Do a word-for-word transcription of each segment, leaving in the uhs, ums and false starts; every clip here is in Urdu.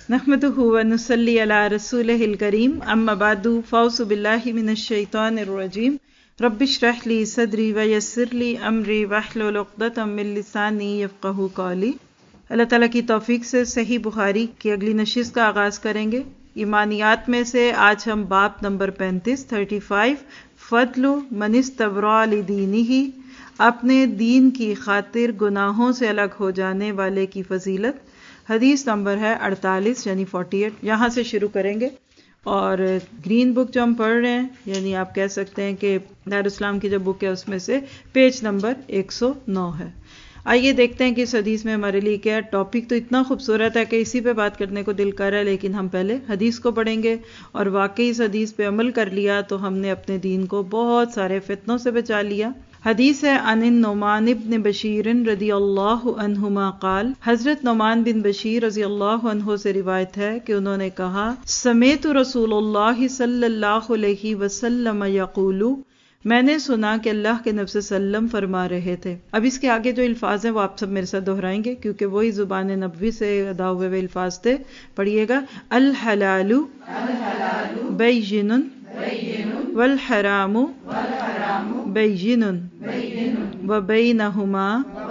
نحمدہ ونصلی علی رسولہ الکریم اما بعد فاعوذ باللہ من الشیطان الرجیم رب اشرح لی صدری ویسر لی امری واحلل عقدۃ من لسانی یفقہوا قولی۔ اللہ تعالیٰ کی توفیق سے صحیح بخاری کی اگلی نشست کا آغاز کریں گے۔ ایمانیات میں سے آج ہم باب نمبر پینتیس تھرٹی فائیو فضل من استبرأ لدینہ، اپنے دین کی خاطر گناہوں سے الگ ہو جانے والے کی فضیلت۔ حدیث نمبر ہے اڑتالیس یعنی اڑتالیس، یہاں سے شروع کریں گے۔ اور گرین بک جو ہم پڑھ رہے ہیں، یعنی آپ کہہ سکتے ہیں کہ دارالاسلام کی جو بک ہے اس میں سے پیج نمبر ایک سو نو ہے۔ آئیے دیکھتے ہیں کہ اس حدیث میں ہمارے لیے کیا ہے۔ ٹاپک تو اتنا خوبصورت ہے کہ اسی پہ بات کرنے کو دل کر رہا ہے، لیکن ہم پہلے حدیث کو پڑھیں گے، اور واقعی اس حدیث پہ عمل کر لیا تو ہم نے اپنے دین کو بہت سارے فتنوں سے بچا لیا۔ حدیث ہے عن النعمان بن بشیر رضی اللہ عنہما قال، حضرت نعمان بن بشیر رضی اللہ عنہ سے روایت ہے کہ انہوں نے کہا، سمعت رسول اللہ صلی اللہ علیہ وسلم یقول، میں نے سنا کہ اللہ کے نبی صلی اللہ علیہ وسلم فرما رہے تھے۔ اب اس کے آگے جو الفاظ ہیں وہ آپ سب میرے ساتھ دہرائیں گے، کیونکہ وہی زبان نبوی سے ادا ہوئے ہوئے الفاظ تھے۔ پڑھیے گا، الحلال بین والحرام بین وبینہما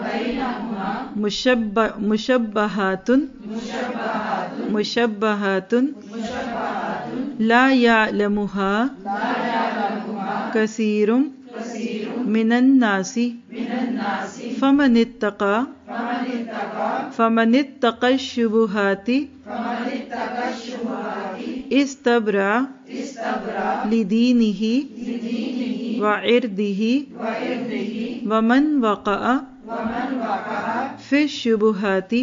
مشبہات مشبہات لا یعلمها کثیر من الناس فمن اتقى فمن اتقى الشبہات استبرأ لدینہ وعرضہ ومن وقع فی الشبہات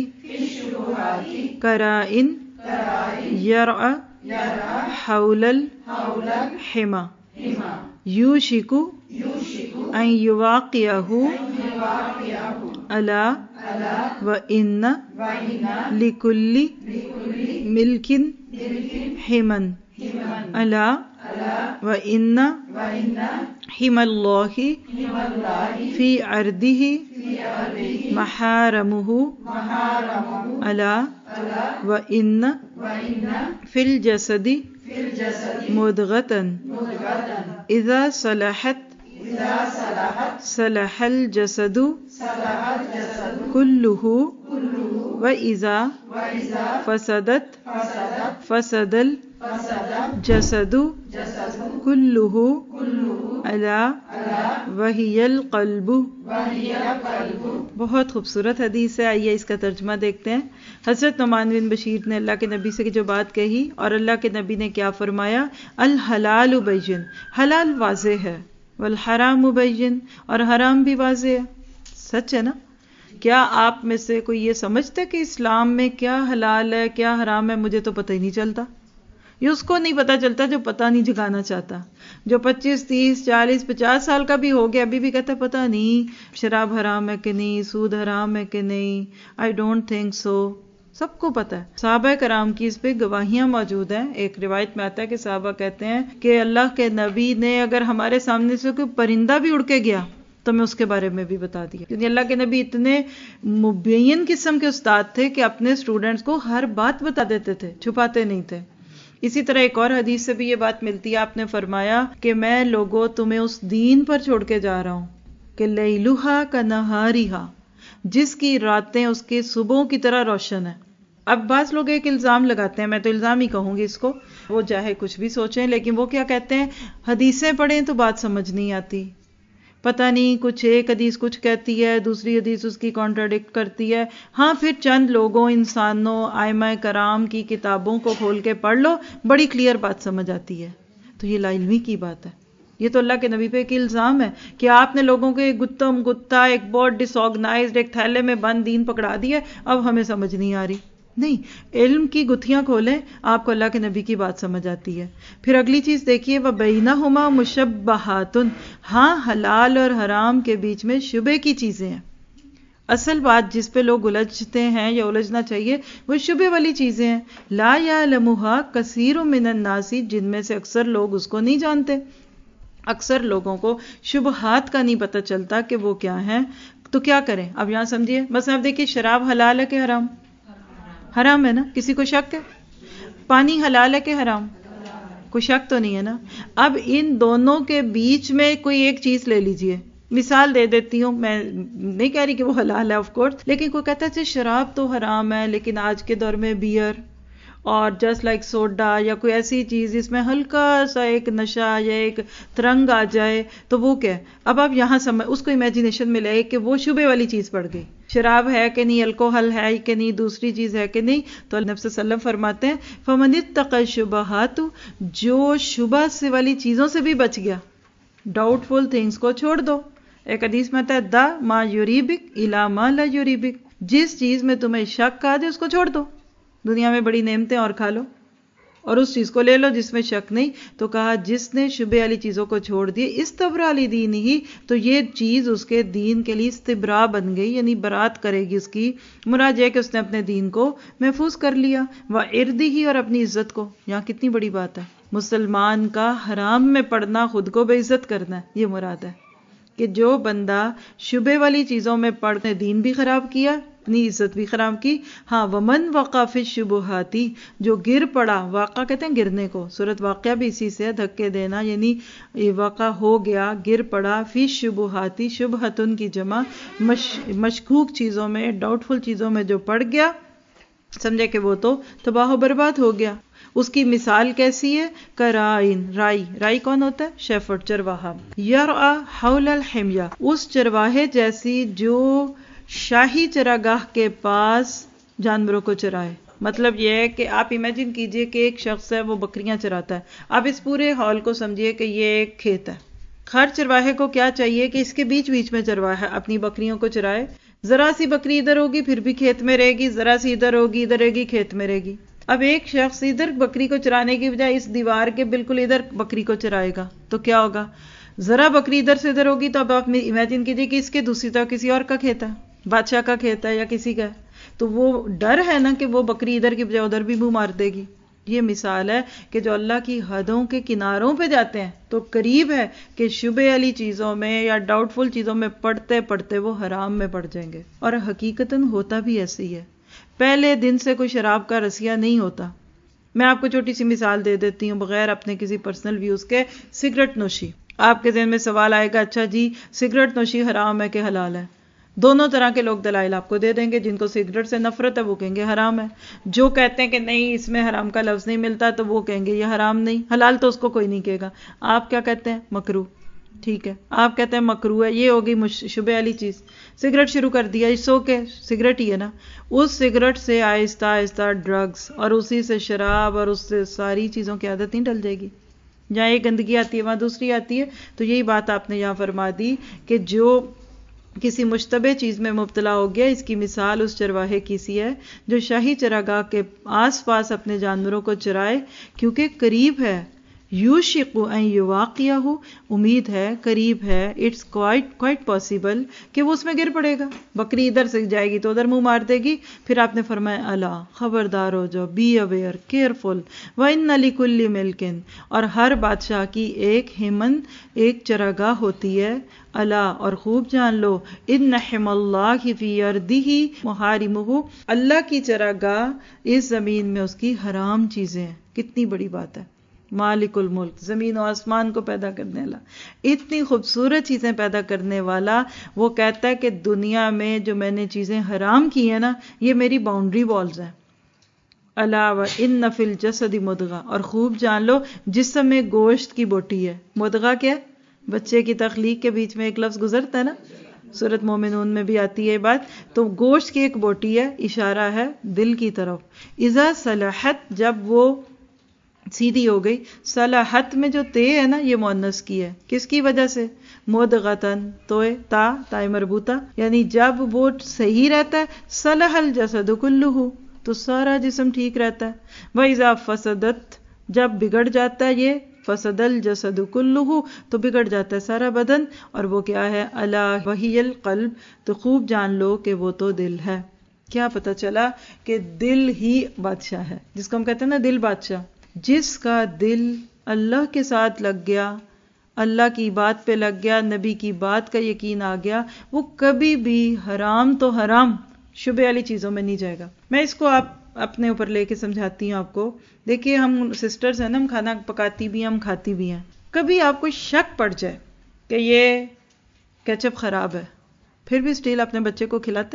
کرائن یرعى حول الحمى یوشک ان یواقعہ الا وان لکل ملک حمى الا وان حمى اللہ فی ارضہ محارمہ الا وان فی الجسد مضغۃ اذا صلحت صلح الجسد کلہ واذا فسدت فسد الجسد کلہ الا وہی القلب۔ بہت خوبصورت حدیث ہے، آئیے اس کا ترجمہ دیکھتے ہیں۔ حضرت نعمان بن بشیر نے اللہ کے نبی سے جو بات کہی، اور اللہ کے نبی نے کیا فرمایا، الحلال بین، حلال واضح ہے، والحرام بین، اور حرام بھی واضح ہے۔ سچ ہے نا؟ کیا آپ میں سے کوئی یہ سمجھتا ہے کہ اسلام میں کیا حلال ہے کیا حرام ہے؟ مجھے تو پتہ ہی نہیں چلتا۔ یہ اس کو نہیں پتہ چلتا جو پتہ نہیں جگانا چاہتا، جو پچیس تیس چالیس پچاس سال کا بھی ہو گیا ابھی بھی کہتا ہے پتہ نہیں شراب حرام ہے کہ نہیں، سود حرام ہے کہ نہیں، آئی ڈونٹ تھنک سو۔ سب کو پتہ ہے۔ صحابہ کرام کی اس پہ گواہیاں موجود ہیں۔ ایک روایت میں آتا ہے کہ صحابہ کہتے ہیں کہ اللہ کے نبی نے اگر ہمارے سامنے سے کوئی پرندہ بھی اڑ کے گیا تو میں اس کے بارے میں بھی بتا دیا، کیونکہ اللہ کے نبی اتنے مبین قسم کے استاد تھے کہ اپنے اسٹوڈنٹس کو ہر بات بتا دیتے تھے، چھپاتے نہیں تھے۔ اسی طرح ایک اور حدیث سے بھی یہ بات ملتی ہے، آپ نے فرمایا کہ میں لوگوں تمہیں اس دین پر چھوڑ کے جا رہا ہوں کہ لیلھا کنہاریھا، جس کی راتیں اس کے صبحوں کی طرح روشن ہیں۔ اب بعض لوگ ایک الزام لگاتے ہیں، میں تو الزام ہی کہوں گی اس کو، وہ چاہے کچھ بھی سوچیں، لیکن وہ کیا کہتے ہیں، حدیثیں پڑھیں تو بات سمجھ نہیں آتی، پتہ نہیں کچھ ایک حدیث کچھ کہتی ہے دوسری حدیث اس کی کانٹراڈکٹ کرتی ہے۔ ہاں پھر چند لوگوں، انسانوں، ائمہ کرام کی کتابوں کو کھول کے پڑھ لو، بڑی کلیئر بات سمجھ آتی ہے۔ تو یہ لا علمی کی بات ہے۔ یہ تو اللہ کے نبی پہ ایک الزام ہے کہ آپ نے لوگوں کے گتم گتا ایک بہت ڈس آرگنائزڈ ایک تھیلے میں بند دین پکڑا دیا، اب ہمیں سمجھ نہیں آ رہی۔ نہیں، علم کی گتھیاں کھولیں، آپ کو اللہ کے نبی کی بات سمجھ آتی ہے۔ پھر اگلی چیز دیکھیے، وَبَيْنَهُمَا مُشَبَّهَاتٌ، ہاں حلال اور حرام کے بیچ میں شبہ کی چیزیں ہیں۔ اصل بات جس پہ لوگ الجھتے ہیں یا الجھنا چاہیے وہ شبہ والی چیزیں ہیں۔ لا یعلمها کثیر من الناس، جن میں سے اکثر لوگ اس کو نہیں جانتے۔ اکثر لوگوں کو شبہات کا نہیں پتہ چلتا کہ وہ کیا ہیں، تو کیا کریں؟ اب یہاں سمجھیے، بس آپ دیکھیے، شراب حلال ہے کہ حرام؟ حرام ہے نا، کسی کو شک ہے؟ پانی حلال ہے کہ حرام؟ کوئی شک تو نہیں ہے نا. اب ان دونوں کے بیچ میں کوئی ایک چیز لے لیجئے. مثال دے دیتی ہوں، میں نہیں کہہ رہی کہ وہ حلال ہے آف کورس، لیکن کوئی کہتا ہے شراب تو حرام ہے لیکن آج کے دور میں بیئر اور جسٹ لائک سوڈا یا کوئی ایسی چیز جس میں ہلکا سا ایک نشہ یا ایک ترنگ آ جائے تو وہ کیا ہے؟ اب آپ یہاں سمجھ اس کو امیجنیشن میں لے کہ وہ شبہ والی چیز پڑ گئی، شراب ہے کہ نہیں، الکوہل ہے کہ نہیں، دوسری چیز ہے کہ نہیں. تو نبی صلی اللہ علیہ وسلم فرماتے ہیں فَمَنِ اتَّقَى الشُّبُهَاتُ، جو شبہ سے والی چیزوں سے بھی بچ گیا، ڈاؤٹ فل تھنگس کو چھوڑ دو. ایک حدیث میں آتا ہے دا ما یریبک الا ما لا یریبک، جس چیز میں تمہیں شک آ جائے اس کو چھوڑ دو. دنیا میں بڑی نعمتیں اور کھا لو اور اس چیز کو لے لو جس میں شک نہیں. تو کہا جس نے شبہ والی چیزوں کو چھوڑ دیے استبرا لی دین ہی، تو یہ چیز اس کے دین کے لیے استبرا بن گئی، یعنی برات کرے گی اس کی. مراد یہ کہ اس نے اپنے دین کو محفوظ کر لیا. وعرضہ ہی، اور اپنی عزت کو. یہاں کتنی بڑی بات ہے، مسلمان کا حرام میں پڑنا خود کو بے عزت کرنا ہے. یہ مراد ہے کہ جو بندہ شبہ والی چیزوں میں پڑھنے دین بھی خراب کیا، اپنی عزت بھی خراب کی. ہاں ومن وقع فی الشبہات، جو گر پڑا، واقع کہتے ہیں گرنے کو، سورۃ واقعہ بھی اسی سے دھکے دینا، یعنی یہ واقع ہو گیا، گر پڑا. فی الشبہات، شبہتن کی جمع، مش مشکوک چیزوں میں، ڈاؤٹ فل چیزوں میں جو پڑ گیا، سمجھے کہ وہ تو تباہ و برباد ہو گیا. اس کی مثال کیسی ہے؟ کرائن، رائی. رائی کون ہوتا ہے؟ شیفرڈ، چرواہا. یرعی حول الحمیہ، اس چرواہے جیسی جو شاہی چراگاہ کے پاس جانوروں کو چرائے. مطلب یہ ہے کہ آپ امیجن کیجئے کہ ایک شخص ہے وہ بکریاں چراتا ہے. آپ اس پورے ہال کو سمجھیے کہ یہ ایک کھیت ہے. ہر چرواہے کو کیا چاہیے کہ اس کے بیچ بیچ میں چرواہا اپنی بکریوں کو چرائے. ذرا سی بکری ادھر ہوگی پھر بھی کھیت میں رہے گی، ذرا سی ادھر ہوگی ادھر رہے گی، کھیت میں رہے گی. اب ایک شخص ادھر بکری کو چرانے کی بجائے اس دیوار کے بالکل ادھر بکری کو چرائے گا تو کیا ہوگا؟ ذرا بکری ادھر سے ادھر ہوگی تو اب آپ امیجن کیجئے کہ اس کے دوسری طرف کسی اور کا کھیت ہے، بادشاہ کا کھیت ہے یا کسی کا ہے، تو وہ ڈر ہے نا کہ وہ بکری ادھر کی بجائے ادھر بھی منہ مار دے گی. یہ مثال ہے کہ جو اللہ کی حدوں کے کناروں پہ جاتے ہیں تو قریب ہے کہ شبہ والی چیزوں میں یا ڈاؤٹ فل چیزوں میں پڑھتے پڑھتے وہ حرام میں پڑ جائیں گے. اور حقیقتاً ہوتا بھی ایسے ہی ہے. پہلے دن سے کوئی شراب کا رسیہ نہیں ہوتا. میں آپ کو چھوٹی سی مثال دے دیتی ہوں بغیر اپنے کسی پرسنل ویوز کے. سگریٹ نوشی. آپ کے ذہن میں سوال آئے گا اچھا جی سگریٹ نوشی حرام ہے کہ حلال ہے؟ دونوں طرح کے لوگ دلائل آپ کو دے دیں گے. جن کو سگریٹ سے نفرت ہے وہ کہیں گے حرام ہے، جو کہتے ہیں کہ نہیں اس میں حرام کا لفظ نہیں ملتا تو وہ کہیں گے یہ حرام نہیں، حلال تو اس کو کوئی نہیں کہے گا. آپ کیا کہتے ہیں؟ مکروہ. ٹھیک ہے، آپ کہتے ہیں مکروہ ہے. یہ ہوگی شبہ والی چیز. سگریٹ شروع کر دیا، اس سو کے سگریٹ ہی ہے نا، اس سگریٹ سے آہستہ آہستہ ڈرگز اور اسی سے شراب اور اس سے ساری چیزوں کی عادت نہیں ڈل جائے گی. جہاں ایک گندگی آتی ہے وہاں دوسری آتی ہے. تو یہی بات آپ نے یہاں فرما دی کہ جو کسی مشتبہ چیز میں مبتلا ہو گیا، اس کی مثال اس چرواہے کی سی ہے جو شاہی چراگاہ کے آس پاس اپنے جانوروں کو چرائے، کیونکہ قریب ہے. یوشق ان یواقعہ، امید ہے، قریب ہے، اٹس کوائٹ کوائٹ پاسبل کہ وہ اس میں گر پڑے گا. بکری ادھر سے جائے گی تو ادھر منہ مار دے گی. پھر آپ نے فرمایا الا، خبردار ہو جاؤ، بی اویئر، کیئرفل. وَإِنَّ لِكُلِّ مِلْكٍ، اور ہر بادشاہ کی ایک ہمن، ایک چراگاہ ہوتی ہے. الا، اور خوب جان لو، ان حم اللہ فی ارضہ محارمہ، اللہ کی چراگاہ اس زمین میں اس کی حرام چیزیں ہیں. کتنی بڑی بات ہے. مالک الملک، زمین و آسمان کو پیدا کرنے والا، اتنی خوبصورت چیزیں پیدا کرنے والا، وہ کہتا ہے کہ دنیا میں جو میں نے چیزیں حرام کی ہیں نا یہ میری باؤنڈری والز ہیں. الا وان فی الجسد مضغہ، اور خوب جان لو جسم میں گوشت کی بوٹی ہے. مضغہ کیا ہے؟ بچے کی تخلیق کے بیچ میں ایک لفظ گزرتا ہے نا، سورۃ مومنون میں بھی آتی ہے بات. تو گوشت کی ایک بوٹی ہے، اشارہ ہے دل کی طرف. اذا صلحت، جب وہ سیدھی ہو گئی. صلاحت میں جو تے ہے نا یہ مؤنث کی ہے، کس کی وجہ سے؟ مدغتن، توئے تا تا مربوطہ، یعنی جب وہ صحیح رہتا ہے صلح الجسد کلہ، تو سارا جسم ٹھیک رہتا ہے. وَإِذَا فَسَدَتْ، جب بگڑ جاتا ہے یہ فسد الجسد کلہ، تو بگڑ جاتا ہے سارا بدن. اور وہ کیا ہے؟ الا وہی القلب، تو خوب جان لو کہ وہ تو دل ہے. کیا پتہ چلا کہ دل ہی بادشاہ ہے، جس کو ہم کہتے ہیں نا دل بادشاہ. جس کا دل اللہ کے ساتھ لگ گیا، اللہ کی بات پہ لگ گیا، نبی کی بات کا یقین آ گیا، وہ کبھی بھی حرام تو حرام، شبہ والی چیزوں میں نہیں جائے گا. میں اس کو آپ اپنے اوپر لے کے سمجھاتی ہوں آپ کو. دیکھیے ہم سسٹرز ہیں نا, ہم کھانا پکاتی بھی ہیں, ہم کھاتی بھی ہیں. کبھی آپ کو شک پڑ جائے کہ یہ کیچپ خراب ہے, پھر بھی اسٹیل اپنے بچے کو کھلاتے؟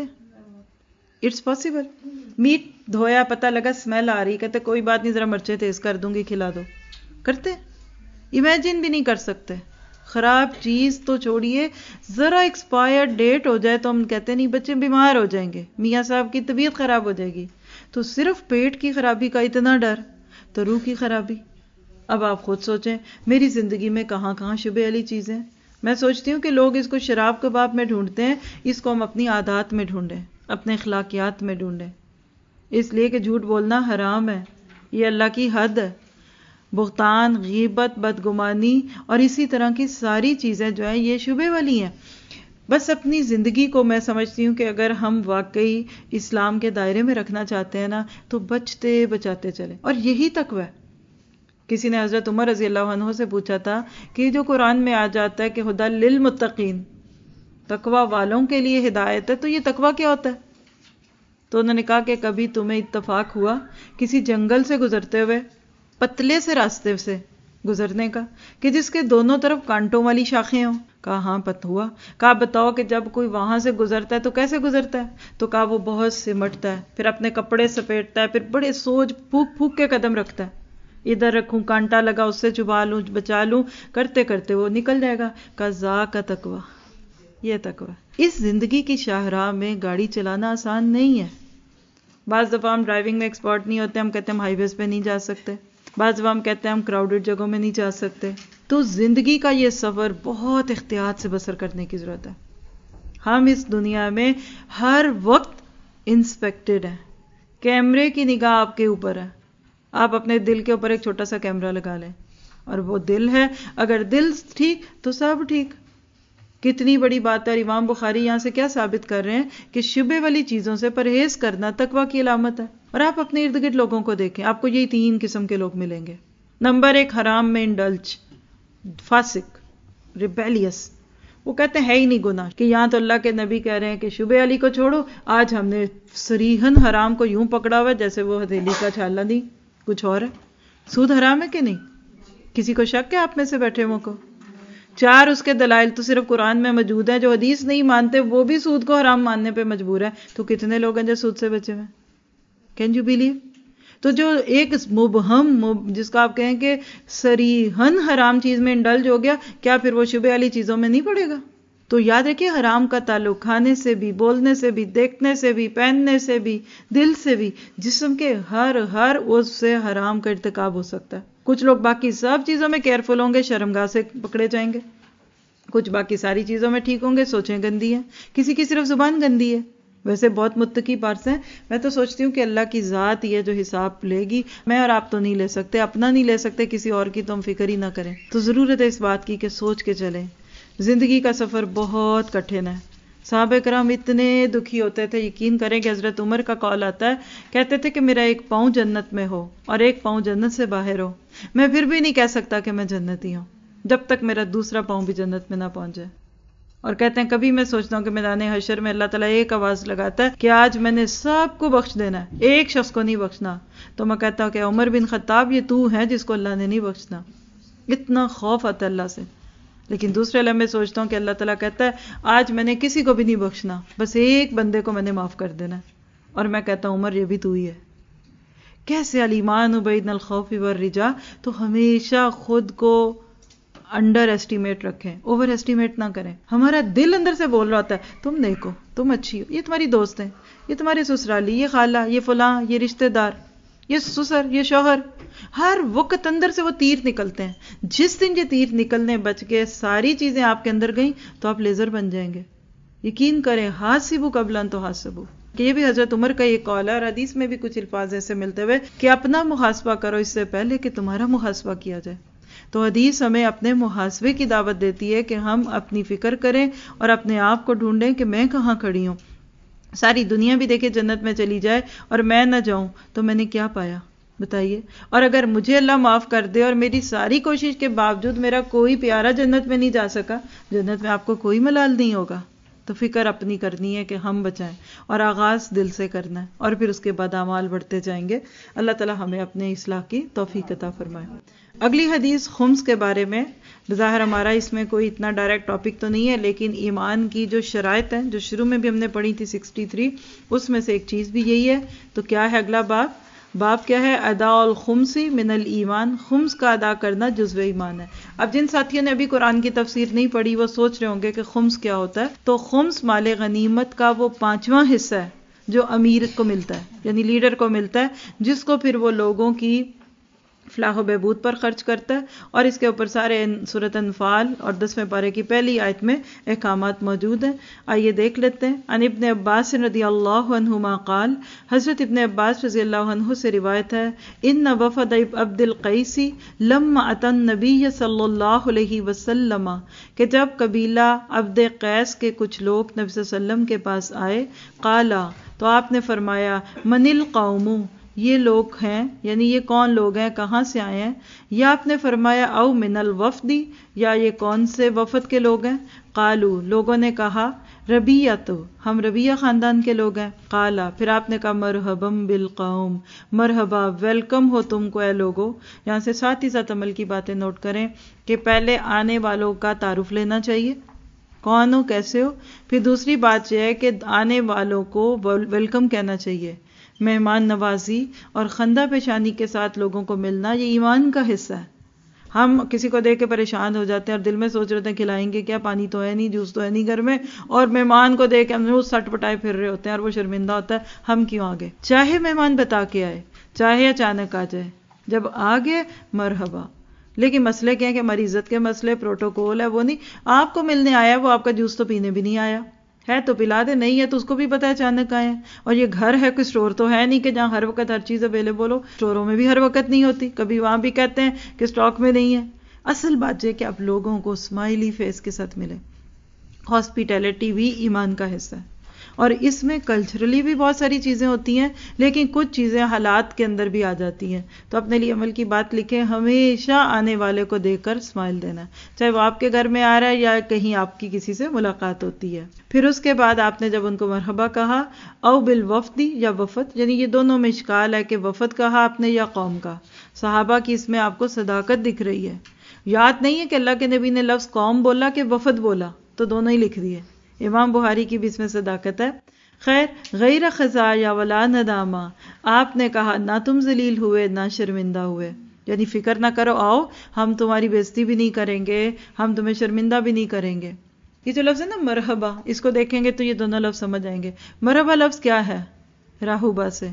It's possible. میٹ دھویا, پتہ لگا اسمیل آ رہی, کہتے کوئی بات نہیں ذرا مرچیں تیز کر دوں گی, کھلا دو. کرتے؟ امیجن بھی نہیں کر سکتے. خراب چیز تو چھوڑیے, ذرا ایکسپائر ڈیٹ ہو جائے تو ہم کہتے نہیں بچے بیمار ہو جائیں گے, میاں صاحب کی طبیعت خراب ہو جائے گی. تو صرف پیٹ کی خرابی کا اتنا ڈر, تو روح کی خرابی. اب آپ خود سوچیں میری زندگی میں کہاں کہاں شبہ والی چیزیں. میں سوچتی ہوں کہ لوگ اس کو شراب کباب میں ڈھونڈتے ہیں, اس کو ہم اپنی عادات میں ڈھونڈیں, اپنے اخلاقیات میں ڈھونڈیں. اس لیے کہ جھوٹ بولنا حرام ہے, یہ اللہ کی حد ہے. بہتان, غیبت, بدگمانی اور اسی طرح کی ساری چیزیں جو ہیں یہ شبہ والی ہیں. بس اپنی زندگی کو میں سمجھتی ہوں کہ اگر ہم واقعی اسلام کے دائرے میں رکھنا چاہتے ہیں نا تو بچتے بچاتے چلیں, اور یہی تقوی ہے. کسی نے حضرت عمر رضی اللہ عنہ سے پوچھا تھا کہ جو قرآن میں آ جاتا ہے کہ ہدی للمتقین, تقوی والوں کے لیے ہدایت ہے, تو یہ تقوی کیا ہوتا ہے؟ تو انہوں نے کہا کہ کبھی تمہیں اتفاق ہوا کسی جنگل سے گزرتے ہوئے, پتلے سے راستے سے گزرنے کا, کہ جس کے دونوں طرف کانٹوں والی شاخیں ہوں؟ کہا ہاں پتہ ہوا. کہا بتاؤ کہ جب کوئی وہاں سے گزرتا ہے تو کیسے گزرتا ہے؟ تو کہا وہ بہت سمٹتا ہے, پھر اپنے کپڑے سپیٹتا ہے, پھر بڑے سوچ پھونک پھونک کے قدم رکھتا ہے, ادھر رکھوں کانٹا لگا اس سے چھپا لوں بچا لوں, کرتے کرتے وہ نکل جائے گا. کہا ذاک تقوی, یہ تقوی. اس زندگی کی شاہراہ میں گاڑی چلانا آسان نہیں ہے. بعض دفعہ ہم ڈرائیونگ میں ایکسپرٹ نہیں ہوتے, ہم کہتے ہیں ہم ہائی ویز پہ نہیں جا سکتے, بعض دفعہ ہم کہتے ہیں ہم کراؤڈڈ جگہوں میں نہیں جا سکتے. تو زندگی کا یہ سفر بہت احتیاط سے بسر کرنے کی ضرورت ہے. ہم اس دنیا میں ہر وقت انسپیکٹڈ ہیں, کیمرے کی نگاہ آپ کے اوپر ہے. آپ اپنے دل کے اوپر ایک چھوٹا سا کیمرہ لگا لیں, اور وہ دل ہے, اگر دل ٹھیک تو سب ٹھیک. کتنی بڑی بات ہے. امام بخاری یہاں سے کیا ثابت کر رہے ہیں کہ شبہ والی چیزوں سے پرہیز کرنا تقوی کی علامت ہے. اور آپ اپنے ارد گرد لوگوں کو دیکھیں, آپ کو یہی تین قسم کے لوگ ملیں گے. نمبر ایک, حرام میں انڈلج, فاسق, ریبیلیس. وہ کہتے ہیں ہے ہی نہیں گناہ, کہ یہاں تو اللہ کے نبی کہہ رہے ہیں کہ شبہ علی کو چھوڑو, آج ہم نے صریحاً حرام کو یوں پکڑا ہوا جیسے وہ ہتھیلی کا چھالا نہیں کچھ اور ہے. سود حرام ہے کہ نہیں؟ کسی کو شک ہے آپ میں سے بیٹھے ہوں کو؟ چار اس کے دلائل تو صرف قرآن میں موجود ہیں. جو حدیث نہیں مانتے وہ بھی سود کو حرام ماننے پہ مجبور ہے. تو کتنے لوگ ہیں جو سود سے بچے ہوئے؟ Can you believe? تو جو ایک مبہم جس کو آپ کہیں کہ صریحاً حرام چیز میں انڈلج ہو گیا, کیا پھر وہ شبہ والی چیزوں میں نہیں پڑے گا؟ تو یاد رکھیے حرام کا تعلق کھانے سے بھی, بولنے سے بھی, دیکھنے سے بھی, پہننے سے بھی, دل سے بھی, جسم کے ہر ہر عضو سے حرام کا ارتکاب ہو سکتا ہے. کچھ لوگ باقی سب چیزوں میں کیئرفل ہوں گے, شرمگاہ سے پکڑے جائیں گے. کچھ باقی ساری چیزوں میں ٹھیک ہوں گے, سوچیں گندی ہیں. کسی کی صرف زبان گندی ہے. ویسے بہت متقی پارس ہیں. میں تو سوچتی ہوں کہ اللہ کی ذات یہ جو حساب لے گی, میں اور آپ تو نہیں لے سکتے, اپنا نہیں لے سکتے, کسی اور کی تو ہم فکر ہی نہ کریں. تو ضرورت ہے اس بات کی کہ سوچ کے چلیں. زندگی کا سفر بہت کٹھن ہے. صحابہ کرام اتنے دکھی ہوتے تھے, یقین کریں کہ حضرت عمر کا قول آتا ہے, کہتے تھے کہ میرا ایک پاؤں جنت میں ہو اور ایک پاؤں جنت سے باہر ہو, میں پھر بھی نہیں کہہ سکتا کہ میں جنتی ہوں جب تک میرا دوسرا پاؤں بھی جنت میں نہ پہنچ جائے. اور کہتے ہیں کبھی میں سوچتا ہوں کہ میدان حشر میں اللہ تعالیٰ ایک آواز لگاتا ہے کہ آج میں نے سب کو بخش دینا ہے, ایک شخص کو نہیں بخشنا. تو میں کہتا ہوں کہ عمر بن خطاب یہ تو ہے جس کو اللہ نے نہیں بخشنا. اتنا خوف آتا ہے اللہ سے. لیکن دوسرے لمحے سوچتا ہوں کہ اللہ تعالیٰ کہتا ہے آج میں نے کسی کو بھی نہیں بخشنا, بس ایک بندے کو میں نے معاف کر دینا. اور میں کہتا ہوں عمر یہ بھی تو ہی ہے. کیسے الایمان بین الخوف والرجاء. تو ہمیشہ خود کو انڈر ایسٹیمیٹ رکھیں, اوور ایسٹیمیٹ نہ کریں. ہمارا دل اندر سے بول رہا ہوتا ہے تم نیک ہو, تم اچھی ہو, یہ تمہاری دوست ہیں, یہ تمہارے سسرالی, یہ خالہ, یہ فلاں, یہ رشتہ دار, یہ سسر, یہ شوہر. ہر وقت اندر سے وہ تیر نکلتے ہیں. جس دن یہ تیر نکلنے بچ کے ساری چیزیں آپ کے اندر گئیں تو آپ لیزر بن جائیں گے. یقین کریں حاسبوا قبل ان تحاسبوا, کہ یہ بھی حضرت عمر کا یہ قول ہے. اور حدیث میں بھی کچھ الفاظ ایسے ملتے ہوئے کہ اپنا محاسبہ کرو اس سے پہلے کہ تمہارا محاسبہ کیا جائے. تو حدیث ہمیں اپنے محاسبے کی دعوت دیتی ہے کہ ہم اپنی فکر کریں اور اپنے آپ کو ڈھونڈیں کہ میں کہاں کھڑی ہوں. ساری دنیا بھی دیکھے جنت میں چلی جائے اور میں نہ جاؤں تو میں نے کیا پایا بتائیے. اور اگر مجھے اللہ معاف کر دے اور میری ساری کوشش کے باوجود میرا کوئی پیارا جنت میں نہیں جا سکا, جنت میں آپ کو کوئی ملال نہیں ہوگا. تو فکر اپنی کرنی ہے کہ ہم بچائیں، اور آغاز دل سے کرنا ہے، اور پھر اس کے بعد اعمال بڑھتے جائیں گے۔ اللہ تعالی ہمیں اپنے اصلاح کی توفیق عطا فرمائے۔ اگلی حدیث خمس کے بارے میں، بظاہر ہمارا اس میں کوئی اتنا ڈائریکٹ ٹاپک تو نہیں ہے، لیکن ایمان کی جو شرائط ہیں جو شروع میں بھی ہم نے پڑھی تھی سکسٹی تھری، اس میں سے ایک چیز بھی یہی ہے۔ تو کیا ہے اگلا باب؟ باب کیا ہے؟ ادا الخمس من الایمان، خمس کا ادا کرنا جزو ایمان ہے۔ اب جن ساتھیوں نے ابھی قرآن کی تفسیر نہیں پڑھی وہ سوچ رہے ہوں گے کہ خمس کیا ہوتا ہے۔ تو خمس مال غنیمت کا وہ پانچواں حصہ ہے جو امیر کو ملتا ہے، یعنی لیڈر کو ملتا ہے، جس کو پھر وہ لوگوں کی فلاح و بہبود پر خرچ کرتا ہے، اور اس کے اوپر سارے سورۃ انفال اور دسویں پارے کی پہلی آیت میں احکامات موجود ہیں۔ آئیے دیکھ لیتے ہیں۔ عن ابن عباس رضی اللہ عنہما قال، حضرت ابن عباس رضی اللہ عنہ سے روایت ہے، ان وفد عبد القیس لما اتى النبی صلی اللہ علیہ وسلم، کہ جب قبیلہ عبد قیس کے کچھ لوگ نبی صلی اللہ علیہ وسلم کے پاس آئے، قالا، تو آپ نے فرمایا، من القوم، یہ لوگ ہیں، یعنی یہ کون لوگ ہیں، کہاں سے آئے ہیں؟ یا آپ نے فرمایا او من الوفدی، یا یہ کون سے وفد کے لوگ ہیں؟ قالو، لوگوں نے کہا ربیعۃ، ہم ربیہ خاندان کے لوگ ہیں۔ قالا، پھر آپ نے کہا مرحبا بالقوم، مرحبا، ویلکم ہو تم کو اے لوگو۔ یہاں سے ساتھ ہی ساتھ عمل کی باتیں نوٹ کریں کہ پہلے آنے والوں کا تعارف لینا چاہیے، کون ہو، کیسے ہو۔ پھر دوسری بات یہ ہے کہ آنے والوں کو ویلکم کہنا چاہیے، مہمان نوازی اور خندہ پیشانی کے ساتھ لوگوں کو ملنا، یہ ایمان کا حصہ ہے۔ ہم کسی کو دیکھ کے پریشان ہو جاتے ہیں اور دل میں سوچ رہے ہیں کھلائیں گے کیا، پانی تو ہے نہیں، جوس تو ہے نہیں گھر میں، اور مہمان کو دیکھ کے ہم سٹ پٹائے پھر رہے ہوتے ہیں اور وہ شرمندہ ہوتا ہے، ہم کیوں آگے؟ چاہے مہمان بتا کے آئے، چاہے اچانک آ جائے، جب آگے مرحبا۔ لیکن مسئلے کیا ہے کہ ہماری عزت کے مسئلے، پروٹوکول ہے، وہ نہیں۔ آپ کو ملنے آیا، وہ آپ کا جوس تو پینے بھی نہیں آیا ہے، تو پلا دے، نہیں ہے تو اس کو بھی پتہ ہے اچانک آئے ہیں، اور یہ گھر ہے، کوئی سٹور تو ہے نہیں کہ جہاں ہر وقت ہر چیز اویلیبل ہو، سٹوروں میں بھی ہر وقت نہیں ہوتی، کبھی وہاں بھی کہتے ہیں کہ سٹاک میں نہیں ہے۔ اصل بات یہ کہ آپ لوگوں کو اسمائلی فیس کے ساتھ ملیں۔ ہاسپیٹیلٹی بھی ایمان کا حصہ ہے، اور اس میں کلچرلی بھی بہت ساری چیزیں ہوتی ہیں، لیکن کچھ چیزیں حالات کے اندر بھی آ جاتی ہیں۔ تو اپنے لیے عمل کی بات لکھیں، ہمیشہ آنے والے کو دیکھ کر اسمائل دینا ہے، چاہے وہ آپ کے گھر میں آ رہا ہے یا کہیں آپ کی کسی سے ملاقات ہوتی ہے۔ پھر اس کے بعد آپ نے جب ان کو مرحبا کہا، او بالوفدی، یا وفد، یعنی یہ دونوں میں اشکال ہے کہ وفد کہا آپ نے یا قوم کا۔ صحابہ کی اس میں آپ کو صداقت دکھ رہی ہے، یاد نہیں ہے کہ اللہ کے نبی نے لفظ قوم بولا کہ وفد بولا، تو دونوں ہی لکھ دیے۔ امام بخاری کی بھی اس میں صداقت ہے۔ خیر، غیر خزایا ولا ندامہ، آپ نے کہا نہ تم ذلیل ہوئے نہ شرمندہ ہوئے، یعنی فکر نہ کرو، آؤ ہم تمہاری بےزتی بھی نہیں کریں گے، ہم تمہیں شرمندہ بھی نہیں کریں گے۔ یہ جو لفظ ہے نا مرحبا، اس کو دیکھیں گے تو یہ دونوں لفظ سمجھ آئیں گے۔ مرحبا لفظ کیا ہے؟ راہوبا سے،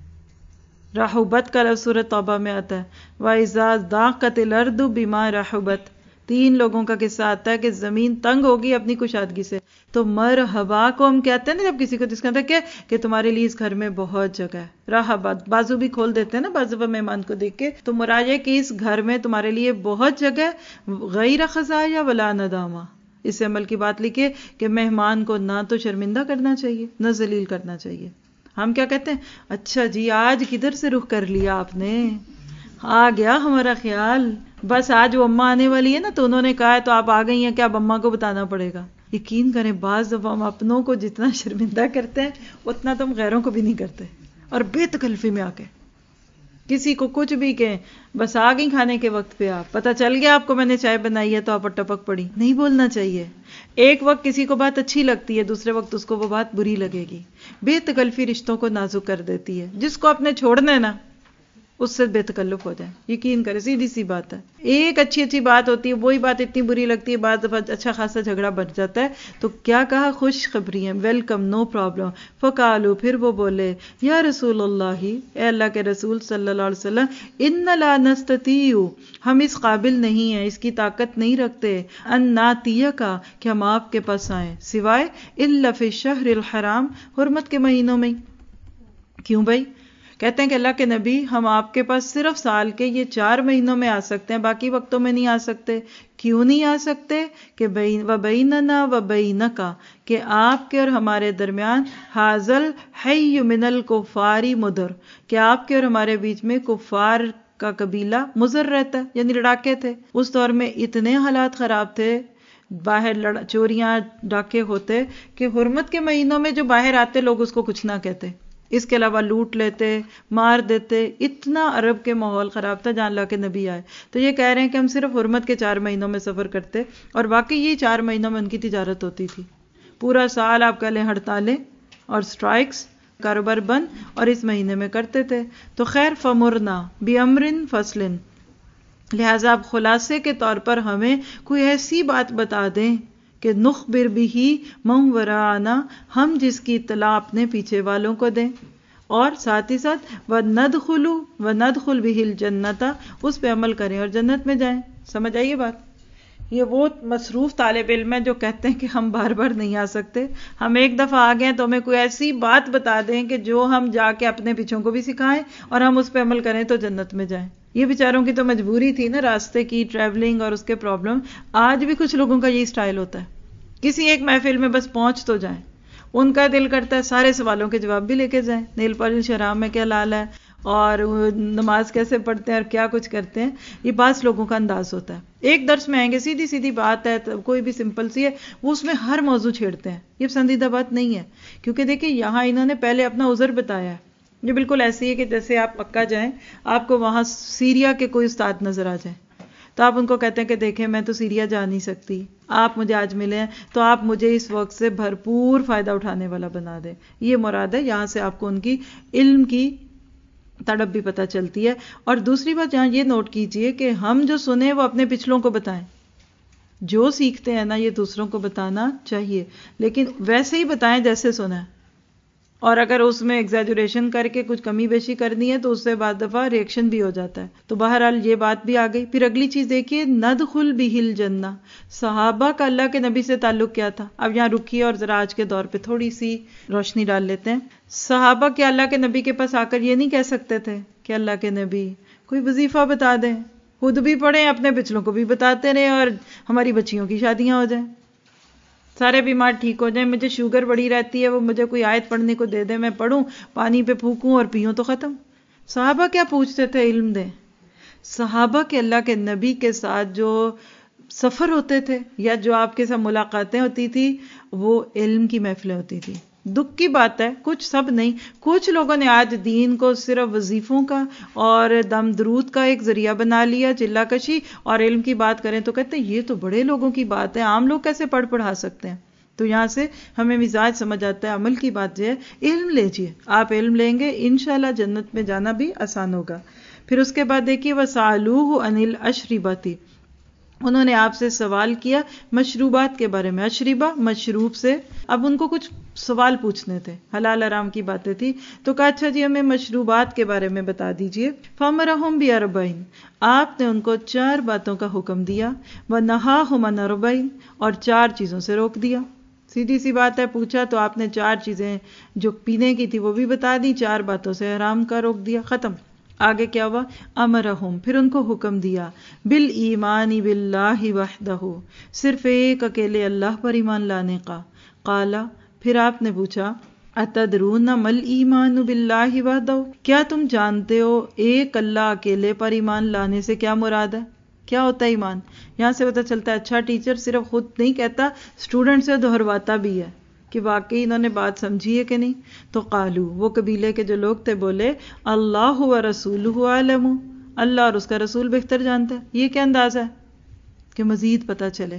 راہوبت کا لفظ سورۃ توبہ میں آتا ہے، وَإِذَا ضَاقَتِ الْأَرْضُ بِمَا رَحُبَتْ، تین لوگوں کا قصہ آتا ہے کہ زمین تنگ ہوگی اپنی کشادگی سے۔ تو مرحبا کو ہم کہتے ہیں نا جب کسی کو جس کا کہ کہ تمہارے لیے اس گھر میں بہت جگہ ہے، رحبت، بازو بھی کھول دیتے ہیں نا بازو پر مہمان کو دیکھ کے، تو مراد یہ کہ اس گھر میں تمہارے لیے بہت جگہ ہے، غیر خزایا ولا ندامہ۔ اس سے عمل کی بات لکھے کہ مہمان کو نہ تو شرمندہ کرنا چاہیے نہ ذلیل کرنا چاہیے۔ ہم کیا کہتے ہیں، اچھا جی آج کدھر سے رخ کر لیا آپ نے، آ گیا ہمارا خیال، بس آج وہ اماں آنے والی ہے نا تو انہوں نے کہا ہے تو آپ آ گئی ہیں، کیا اب اماں کو بتانا پڑے گا؟ یقین کریں بعض دفعہ ہم اپنوں کو جتنا شرمندہ کرتے ہیں اتنا تو ہم غیروں کو بھی نہیں کرتے، اور بے تکلفی میں آ کے کسی کو کچھ بھی کہیں، بس آ گئی کھانے کے وقت پہ، آپ پتہ چل گیا آپ کو میں نے چائے بنائی ہے تو آپ ٹپک پڑی، نہیں بولنا چاہیے۔ ایک وقت کسی کو بات اچھی لگتی ہے، دوسرے وقت اس کو وہ بات بری لگے گی۔ بے تکلفی رشتوں کو نازک کر دیتی ہے، جس کو اپنے چھوڑنا ہے نا اس سے بے تکلف ہو جائے، یقین کرے، سیدھی سی بات ہے۔ ایک اچھی اچھی بات ہوتی ہے، وہی بات اتنی بری لگتی ہے، بعض دفعہ اچھا خاصا جھگڑا بن جاتا ہے۔ تو کیا کہا، خوش خبری ہے، ویلکم، نو پرابلم۔ فقالو، پھر وہ بولے، یا رسول اللہ، اے اللہ کے رسول صلی اللہ علیہ وسلم، ان لا نستطیع، ہم اس قابل نہیں ہیں، اس کی طاقت نہیں رکھتے، ان ناتیہ کا، کہ ہم آپ کے پاس آئیں، سوائے الا فی الشہر الحرام، حرمت کے مہینوں میں۔ کیوں بھائی؟ کہتے ہیں کہ اللہ کے نبی، ہم آپ کے پاس صرف سال کے یہ چار مہینوں میں آ سکتے ہیں، باقی وقتوں میں نہیں آ سکتے۔ کیوں نہیں آ سکتے؟ کہ وَبَيْنَنَا وَبَيْنَكَ، کہ آپ کے اور ہمارے درمیان حاضل حی من الکفار مدر، کہ آپ کے اور ہمارے بیچ میں کفار کا قبیلہ مضر رہتا ہے، یعنی لڑاکے تھے۔ اس دور میں اتنے حالات خراب تھے، باہر لڑ چوریاں ڈاکے ہوتے کہ حرمت کے مہینوں میں جو باہر آتے لوگ اس کو کچھ نہ کہتے، اس کے علاوہ لوٹ لیتے، مار دیتے، اتنا عرب کے ماحول خراب تھا جہاں اللہ کے نبی آئے. تو یہ کہہ رہے ہیں کہ ہم صرف حرمت کے چار مہینوں میں سفر کرتے، اور واقعی یہ چار مہینوں میں ان کی تجارت ہوتی تھی. پورا سال آپ کہہ لیں ہڑتالیں اور سٹرائکس، کاروبار بند، اور اس مہینے میں کرتے تھے. تو خیر فمرنا بیامرن فصلن، لہٰذا آپ خلاصے کے طور پر ہمیں کوئی ایسی بات بتا دیں کہ نخبر بھی من ورانا، ہم جس کی اطلاع اپنے پیچھے والوں کو دیں، اور ساتھ ہی ساتھ وَنَدْخُلُ وَنَدْخُلْ بِهِ الْجَنَّةَ، اس پہ عمل کریں اور جنت میں جائیں. سمجھ آئیے بات؟ یہ وہ مصروف طالب علم ہے جو کہتے ہیں کہ ہم بار بار نہیں آ سکتے، ہم ایک دفعہ آ گئے تو ہمیں کوئی ایسی بات بتا دیں کہ جو ہم جا کے اپنے پیچھوں کو بھی سکھائیں اور ہم اس پہ عمل کریں تو جنت میں جائیں. یہ بیچاروں کی تو مجبوری تھی نا، راستے کی ٹریولنگ اور اس کے پرابلم. آج بھی کچھ لوگوں کا یہی سٹائل ہوتا ہے، کسی ایک محفل میں بس پہنچ تو جائیں، ان کا دل کرتا ہے سارے سوالوں کے جواب بھی لے کے جائیں، نیل پالش حرام میں کیا لال ہے، اور نماز کیسے پڑھتے ہیں اور کیا کچھ کرتے ہیں. یہ بعض لوگوں کا انداز ہوتا ہے. ایک درس میں آئیں گے، سیدھی سیدھی بات ہے، کوئی بھی سمپل سی ہے، وہ اس میں ہر موضوع چھیڑتے ہیں. یہ پسندیدہ بات نہیں ہے، کیونکہ دیکھیں یہاں انہوں نے پہلے اپنا عذر بتایا ہے. یہ بالکل ایسی ہے کہ جیسے آپ مکہ جائیں، آپ کو وہاں سیریا کے کوئی استاد نظر آ جائیں تو آپ ان کو کہتے ہیں کہ دیکھیں میں تو سیریا جا نہیں سکتی، آپ مجھے آج ملے ہیں تو آپ مجھے اس وقت سے بھرپور فائدہ اٹھانے والا بنا دیں. یہ مراد ہے، یہاں سے آپ کو ان کی علم کی تڑپ بھی پتہ چلتی ہے. اور دوسری بات یہاں یہ نوٹ کیجئے کہ ہم جو سنیں وہ اپنے پچھلوں کو بتائیں. جو سیکھتے ہیں نا یہ دوسروں کو بتانا چاہیے، لیکن ویسے ہی بتائیں جیسے سنا ہے. اور اگر اس میں ایگزیجوریشن کر کے کچھ کمی بیشی کرنی ہے تو اس سے بعد دفعہ ریئیکشن بھی ہو جاتا ہے. تو بہرحال یہ بات بھی آ گئی. پھر اگلی چیز دیکھیے، ندخل بہ الجنہ، صحابہ کا اللہ کے نبی سے تعلق کیا تھا. اب یہاں رکیے اور ذرا آج کے دور پہ تھوڑی سی روشنی ڈال لیتے ہیں. صحابہ کے اللہ کے نبی کے پاس آ کر یہ نہیں کہہ سکتے تھے کہ اللہ کے نبی کوئی وظیفہ بتا دیں، خود بھی پڑھیں اپنے پچھلوں کو بھی بتاتے رہیں اور ہماری بچیوں کی شادیاں ہو جائیں، سارے بیمار ٹھیک ہو جائیں، مجھے شوگر بڑی رہتی ہے وہ مجھے کوئی آیت پڑھنے کو دے دے، میں پڑھوں، پانی پہ پھونکوں اور پیوں تو ختم. صحابہ کیا پوچھتے تھے؟ علم دیں. صحابہ کے اللہ کے نبی کے ساتھ جو سفر ہوتے تھے یا جو آپ کے ساتھ ملاقاتیں ہوتی تھی وہ علم کی محفلیں ہوتی تھی. دکھ کی بات ہے کچھ، سب نہیں، کچھ لوگوں نے آج دین کو صرف وظیفوں کا اور دم درود کا ایک ذریعہ بنا لیا، چلا کشی، اور علم کی بات کریں تو کہتے ہیں یہ تو بڑے لوگوں کی بات ہے، عام لوگ کیسے پڑھ پڑھا سکتے ہیں. تو یہاں سے ہمیں مزاج سمجھ آتا ہے. عمل کی بات جو ہے علم لیجئے، آپ علم لیں گے انشاءاللہ جنت میں جانا بھی آسان ہوگا. پھر اس کے بعد دیکھیے وَسَأَلُوهُ عَنِ الْأَشْرِبَةِ، انہوں نے آپ سے سوال کیا مشروبات کے بارے میں. اشربہ مشروب سے. اب ان کو کچھ سوال پوچھنے تھے، حلال حرام کی باتیں تھی، تو کہا اچھا جی ہمیں مشروبات کے بارے میں بتا دیجئے. فَأَمَرَهُمْ بِأَرْبَعِينَ، آپ نے ان کو چار باتوں کا حکم دیا. وَنَهَاهُمْ عَنْ أَرْبَعِينَ، اور چار چیزوں سے روک دیا. سیدھی سی بات ہے، پوچھا تو آپ نے چار چیزیں جو پینے کی تھی وہ بھی بتا دی، چار باتوں سے حرام کا روک دیا، ختم. آگے کیا ہوا؟ امرہم، پھر ان کو حکم دیا بالایمان باللہ وحدہ، صرف ایک اکیلے اللہ پر ایمان لانے کا. قالا، پھر آپ نے پوچھا اتدرون مل ایمان باللہ وحدہ، کیا تم جانتے ہو ایک اللہ اکیلے پر ایمان لانے سے کیا مراد ہے؟ کیا ہوتا ہے ایمان؟ یہاں سے پتہ چلتا ہے اچھا ٹیچر صرف خود نہیں کہتا، اسٹوڈنٹ سے دہرواتا بھی ہے کہ واقعی انہوں نے بات سمجھی ہے کہ نہیں. تو قالو، وہ قبیلے کے جو لوگ تھے بولے اللہ و رسولہ عالم، اللہ اور اس کا رسول بہتر جانتا ہے. یہ کیا انداز ہے کہ مزید پتہ چلے.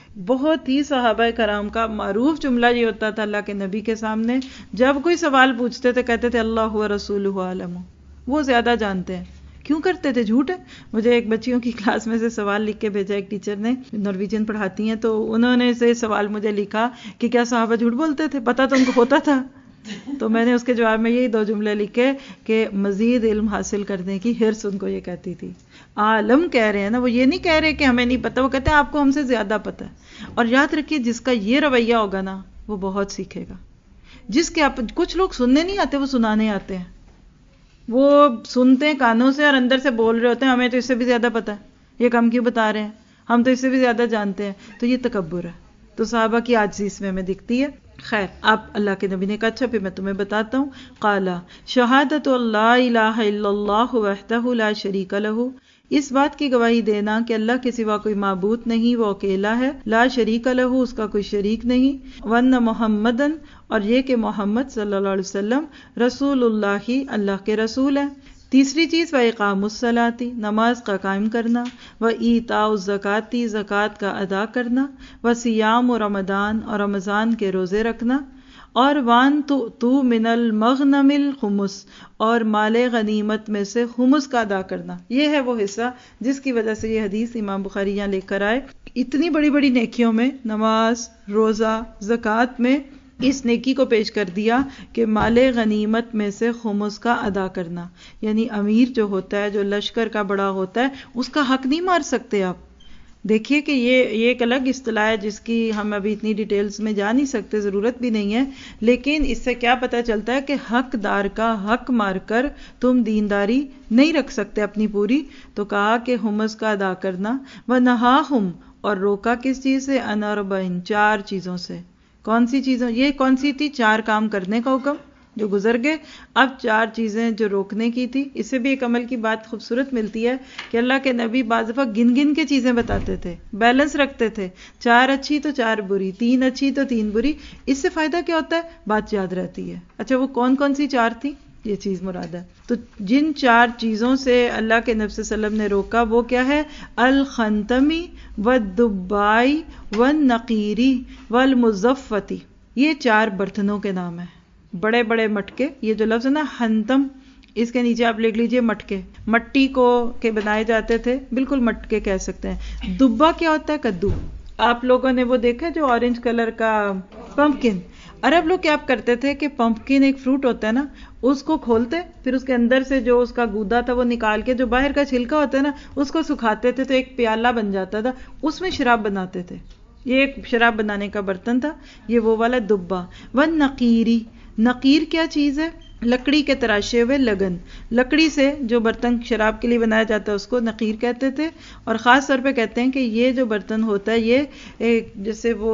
بہت ہی صحابہ کرام کا معروف جملہ یہ ہوتا تھا اللہ کے نبی کے سامنے، جب کوئی سوال پوچھتے تھے کہتے تھے اللہ و رسولہ عالم، وہ زیادہ جانتے ہیں. کیوں کرتے تھے؟ جھوٹ ہے. مجھے ایک بچیوں کی کلاس میں سے سوال لکھ کے بھیجا ایک ٹیچر نے، نارویجن پڑھاتی ہیں، تو انہوں نے سے سوال مجھے لکھا کہ کیا صحابہ جھوٹ بولتے تھے؟ پتہ تو ان کو ہوتا تھا. تو میں نے اس کے جواب میں یہی دو جملے لکھے کہ مزید علم حاصل کرنے کی حرص ان کو یہ کہتی تھی. عالم کہہ رہے ہیں نا، وہ یہ نہیں کہہ رہے کہ ہمیں نہیں پتہ، وہ کہتے ہیں آپ کو ہم سے زیادہ پتہ ہے. اور یاد رکھیے جس کا یہ رویہ ہوگا نا وہ بہت سیکھے گا. جس کے آپ کچھ لوگ سننے نہیں آتے، وہ سنانے آتے ہیں. وہ سنتے ہیں کانوں سے اور اندر سے بول رہے ہوتے ہیں ہمیں تو اس سے بھی زیادہ پتہ ہے، یہ کم کیوں بتا رہے ہیں، ہم تو اس سے بھی زیادہ جانتے ہیں. تو یہ تکبر ہے. تو صحابہ کی عاجزی اس میں ہمیں دکھتی ہے. خیر، آپ اللہ کے نبی نے کہا اچھا پھر میں تمہیں بتاتا ہوں. قالا شہادت اللہ الہ الا اللہ وحدہ لا شریک لہ، اس بات کی گواہی دینا کہ اللہ کے سوا کوئی معبود نہیں، وہ اکیلا ہے، لا شریک لہ، اس کا کوئی شریک نہیں، وان محمدن، اور یہ کہ محمد صلی اللہ علیہ وسلم رسول اللہ، اللہ کے رسول ہیں۔ تیسری چیز وَإِقَامُ الصَّلَاةِ، نماز کا قائم کرنا، وَإِيتَاءُ الزَّكَاةِ، زکوٰۃ کا ادا کرنا، وَصِيَامُ رمضان، اور رمضان کے روزے رکھنا، اور وان تُؤْتُوا مِنَ الْمَغْنَمِ الْخُمُسَ، اور مال غنیمت میں سے خمس کا ادا کرنا۔ یہ ہے وہ حصہ جس کی وجہ سے یہ حدیث امام بخاری یہاں لے کر آئے۔ اتنی بڑی بڑی نیکیوں میں، نماز، روزہ، زکوٰۃ میں اس نیکی کو پیش کر دیا کہ مال غنیمت میں سے خمس کا ادا کرنا، یعنی امیر جو ہوتا ہے، جو لشکر کا بڑا ہوتا ہے، اس کا حق نہیں مار سکتے آپ۔ دیکھیے کہ یہ یہ ایک الگ اصطلاح ہے جس کی ہم ابھی اتنی ڈیٹیلز میں جا نہیں سکتے، ضرورت بھی نہیں ہے، لیکن اس سے کیا پتہ چلتا ہے کہ حق دار کا حق مار کر تم دینداری نہیں رکھ سکتے اپنی پوری۔ تو کہا کہ خمس کا ادا کرنا، وَنَہَاهُمْ، اور روکا کس چیز سے؟ عَنْ أَرْبَعٍ، چار چیزوں سے۔ کون سی چیزوں؟ یہ کون سی تھی؟ چار کام کرنے کا حکم جو گزر گئے، اب چار چیزیں جو روکنے کی تھی۔ اس سے بھی ایک عمل کی بات خوبصورت ملتی ہے کہ اللہ کے نبی بعض دفعہ گن گن کے چیزیں بتاتے تھے، بیلنس رکھتے تھے، چار اچھی تو چار بری، تین اچھی تو تین بری۔ اس سے فائدہ کیا ہوتا ہے؟ بات یاد رہتی ہے۔ اچھا وہ کون کون سی چار تھی؟ یہ چیز مراد ہے۔ تو جن چار چیزوں سے اللہ کے نبی صلی اللہ علیہ وسلم نے روکا وہ کیا ہے؟ الخنتمی والدبائی والنقیری والمزفتی، یہ چار برتنوں کے نام ہیں، بڑے بڑے مٹکے۔ یہ جو لفظ ہے نا ہنتم، اس کے نیچے آپ لکھ لیجئے مٹکے، مٹی کو کے بنائے جاتے تھے، بالکل مٹکے کہہ سکتے ہیں۔ دبا کیا ہوتا ہے؟ کدو۔ آپ لوگوں نے وہ دیکھا جو اورنج کلر کا پمپکن، عرب لوگ کیا کرتے تھے کہ پمپکن ایک فروٹ ہوتا ہے نا، اس کو کھولتے، پھر اس کے اندر سے جو اس کا گودا تھا وہ نکال کے جو باہر کا چھلکا ہوتا ہے نا اس کو سکھاتے تھے تو ایک پیالہ بن جاتا تھا، اس میں شراب بناتے تھے۔ یہ ایک شراب بنانے کا برتن تھا، یہ وہ والا دبا۔ والنقیری، نقیر کیا چیز ہے؟ لکڑی کے تراشے ہوئے لگن، لکڑی سے جو برتن شراب کے لیے بنایا جاتا ہے اس کو نقیر کہتے تھے۔ اور خاص طور پہ کہتے ہیں کہ یہ جو برتن ہوتا ہے یہ ایک جیسے وہ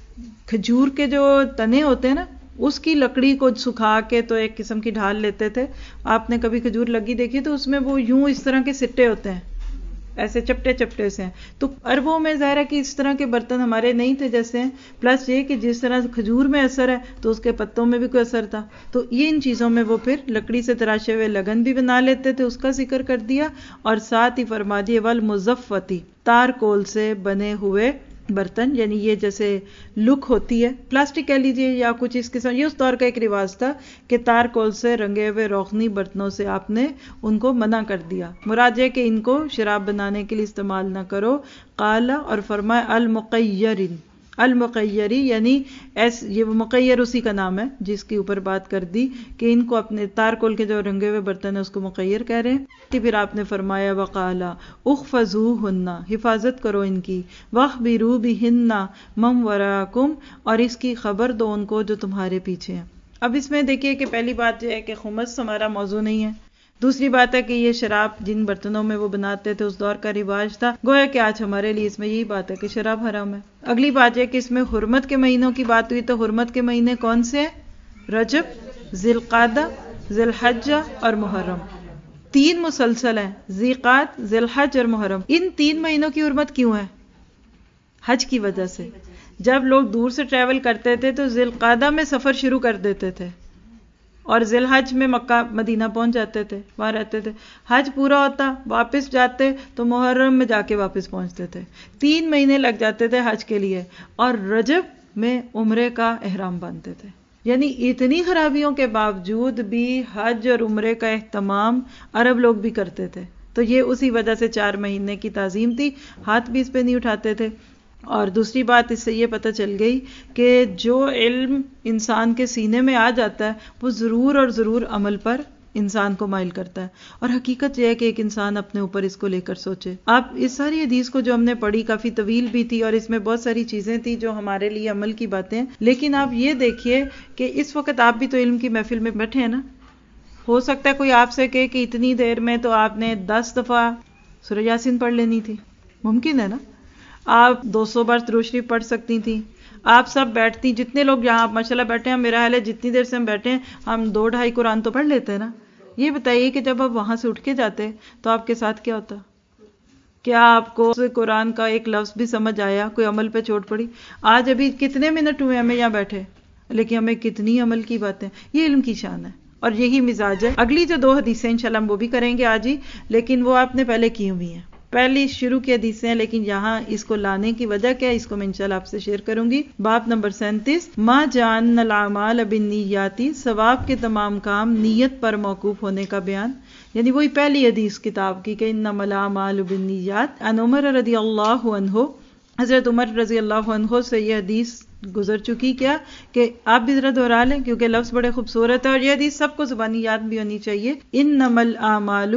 کھجور کے جو تنے ہوتے ہیں نا اس کی لکڑی کو سکھا کے تو ایک قسم کی ڈھال لیتے تھے۔ آپ نے کبھی کھجور لگی دیکھی تو اس میں وہ یوں اس طرح کے سٹے ہوتے ہیں، ایسے چپٹے چپٹے سے ہیں۔ تو عربوں میں ظاہر ہے کہ اس طرح کے برتن ہمارے نہیں تھے جیسے ہیں، پلس یہ کہ جس طرح کھجور میں اثر ہے تو اس کے پتوں میں بھی کوئی اثر تھا، تو یہ ان چیزوں میں وہ پھر لکڑی سے تراشے ہوئے لگن بھی بنا لیتے تھے، اس کا ذکر کر دیا۔ اور ساتھ ہی فرما دیے والمزفتی، تار کول سے بنے ہوئے برتن، یعنی یہ جیسے لک ہوتی ہے پلاسٹک کہہ لیجیے یا کچھ اس قسم، یہ اس دور کا ایک رواج تھا کہ تار کول سے رنگے ہوئے روغنی برتنوں سے آپ نے ان کو منع کر دیا، مراد یہ کہ ان کو شراب بنانے کے لیے استعمال نہ کرو۔ قال، اور فرمائے المقیرین، المقیری یعنی ایس یہ وہ مقیر اسی کا نام ہے جس کے اوپر بات کر دی کہ ان کو اپنے تار کول کے جو رنگے ہوئے برتن ہیں اس کو مقیر کہہ رہے ہیں۔ پھر آپ نے فرمایا وقالا اخفضوہن، حفاظت کرو ان کی، واخبروا بہن من وراکم، اور اس کی خبر دو ان کو جو تمہارے پیچھے ہیں۔ اب اس میں دیکھیے کہ پہلی بات یہ ہے کہ خمس ہمارا موضوع نہیں ہے، دوسری بات ہے کہ یہ شراب جن برتنوں میں وہ بناتے تھے اس دور کا رواج تھا، گویا کہ آج ہمارے لیے اس میں یہی بات ہے کہ شراب حرام ہے۔ اگلی بات یہ کہ اس میں حرمت کے مہینوں کی بات ہوئی، تو حرمت کے مہینے کون سے ہیں؟ رجب، ذی القعدہ، ذی الحجہ اور محرم، تین مسلسل ہیں، ذی قعد، ذی الحج اور محرم۔ ان تین مہینوں کی حرمت کیوں ہے؟ حج کی وجہ سے۔ جب لوگ دور سے ٹریول کرتے تھے تو ذی القعدہ میں سفر شروع کر دیتے تھے اور ذی الحج میں مکہ مدینہ پہنچ جاتے تھے، وہاں رہتے تھے، حج پورا ہوتا واپس جاتے تو محرم میں جا کے واپس پہنچتے تھے، تین مہینے لگ جاتے تھے حج کے لیے، اور رجب میں عمرے کا احرام باندھتے تھے۔ یعنی اتنی خرابیوں کے باوجود بھی حج اور عمرے کا اہتمام عرب لوگ بھی کرتے تھے، تو یہ اسی وجہ سے چار مہینے کی تعظیم تھی، ہاتھ بھی اس پہ نہیں اٹھاتے تھے۔ اور دوسری بات اس سے یہ پتہ چل گئی کہ جو علم انسان کے سینے میں آ جاتا ہے وہ ضرور اور ضرور عمل پر انسان کو مائل کرتا ہے، اور حقیقت یہ ہے کہ ایک انسان اپنے اوپر اس کو لے کر سوچے۔ آپ اس ساری حدیث کو جو ہم نے پڑھی کافی طویل بھی تھی اور اس میں بہت ساری چیزیں تھی جو ہمارے لیے عمل کی باتیں، لیکن آپ یہ دیکھیے کہ اس وقت آپ بھی تو علم کی محفل میں بیٹھے ہیں نا، ہو سکتا ہے کوئی آپ سے کہے کہ اتنی دیر میں تو آپ نے دس دفعہ سورہ یاسین پڑھ لینی تھی، ممکن ہے نا؟ آپ دو سو بار درود شریف پڑھ سکتی تھیں، آپ سب بیٹھتی، جتنے لوگ یہاں ماشاءاللہ بیٹھے ہیں، میرا حال ہے جتنی دیر سے ہم بیٹھے ہیں ہم دو ڈھائی قرآن تو پڑھ لیتے ہیں نا۔ یہ بتائیے کہ جب آپ وہاں سے اٹھ کے جاتے تو آپ کے ساتھ کیا ہوتا؟ کیا آپ کو قرآن کا ایک لفظ بھی سمجھ آیا؟ کوئی عمل پہ چوٹ پڑی؟ آج ابھی کتنے منٹ ہوئے ہمیں یہاں بیٹھے، لیکن ہمیں کتنی عمل کی باتیں. یہ علم کی شان ہے اور یہی مزاج ہے. اگلی جو دو حدیثیں انشاءاللہ ہم وہ بھی کریں گے آج ہی، لیکن وہ آپ نے پہلے کی ہوئی ہیں، پہلی شروع کی حدیثیں ہیں، لیکن یہاں اس کو لانے کی وجہ کیا ہے اس کو میں انشاءاللہ آپ سے شیئر کروں گی. باب نمبر سینتیس، ما جعلنا الاعمال بالنیات، ثواب کے تمام کام نیت پر موقوف ہونے کا بیان. یعنی وہی پہلی حدیث کتاب کی کہ انما الاعمال بالنیات. عن عمر رضی اللہ عنہ، حضرت عمر رضی اللہ عنہ سے یہ حدیث گزر چکی. کیا کہ آپ بھی ذرا دہرا لیں کیونکہ لفظ بڑے خوبصورت ہے اور یہ حدیث سب کو زبانی یاد بھی ہونی چاہیے. انما الاعمال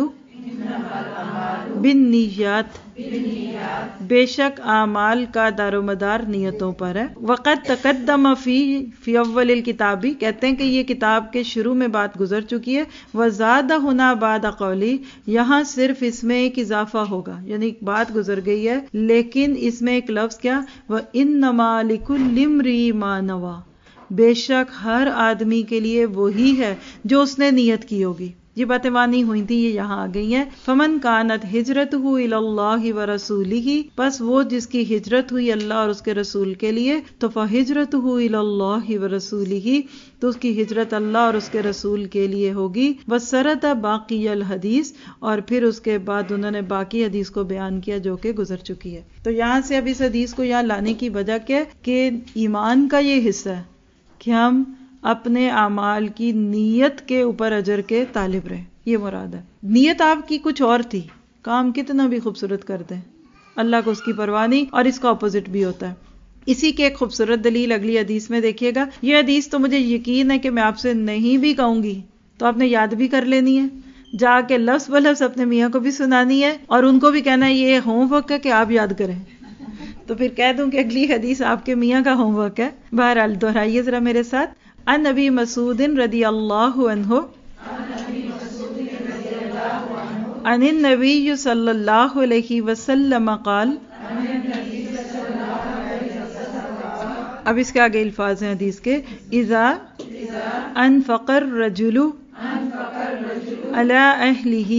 بالنیات، بے شک اعمال کا دار و مدار نیتوں پر ہے. وقد تقدم فی فی اول الکتابی، کہتے ہیں کہ یہ کتاب کے شروع میں بات گزر چکی ہے. وزاد ہنا بعد قولی، یہاں صرف اس میں ایک اضافہ ہوگا، یعنی بات گزر گئی ہے لیکن اس میں ایک لفظ کیا، وَإِنَّمَا لِكُلِّ امْرِئٍ مَا نَوَىٰ، بے شک ہر آدمی کے لیے وہی ہے جو اس نے نیت کی ہوگی. یہ باتیں وہاں نہیں ہوئی تھی، یہ یہاں آ گئی ہیں. فمن کانت ہجرتہ الی اللہ ورسولہ، بس وہ جس کی ہجرت ہوئی اللہ اور اس کے رسول کے لیے، تو فہجرتہ الی اللہ ورسولہ، تو اس کی ہجرت اللہ اور اس کے رسول کے لیے ہوگی. وسرد باقی الحدیث، اور پھر اس کے بعد انہوں نے باقی حدیث کو بیان کیا جو کہ گزر چکی ہے. تو یہاں سے اب اس حدیث کو یہاں لانے کی وجہ کیا ہے کہ ایمان کا یہ حصہ ہے کہ ہم اپنے اعمال کی نیت کے اوپر اجر کے طالب رہے. یہ مراد ہے. نیت آپ کی کچھ اور تھی، کام کتنا بھی خوبصورت کرتے ہیں اللہ کو اس کی پرواہ نہیں، اور اس کا اپوزٹ بھی ہوتا ہے. اسی کے ایک خوبصورت دلیل اگلی حدیث میں دیکھیے گا. یہ حدیث تو مجھے یقین ہے کہ میں آپ سے نہیں بھی کہوں گی تو آپ نے یاد بھی کر لینی ہے، جا کے لفظ بلفظ اپنے میاں کو بھی سنانی ہے اور ان کو بھی کہنا ہے یہ ہوم ورک ہے کہ آپ یاد کریں. تو پھر کہہ دوں کہ اگلی حدیث آپ کے میاں کا ہوم ورک ہے. بہرحال دہرائیے ذرا میرے ساتھ. عن ابی مسعود رضی اللہ عنہ عن النبی صلی اللہ علیہ وسلم قال، اب اس کے آگے الفاظ ہیں حدیث کے، اذا انفق الرجل علی اہلہ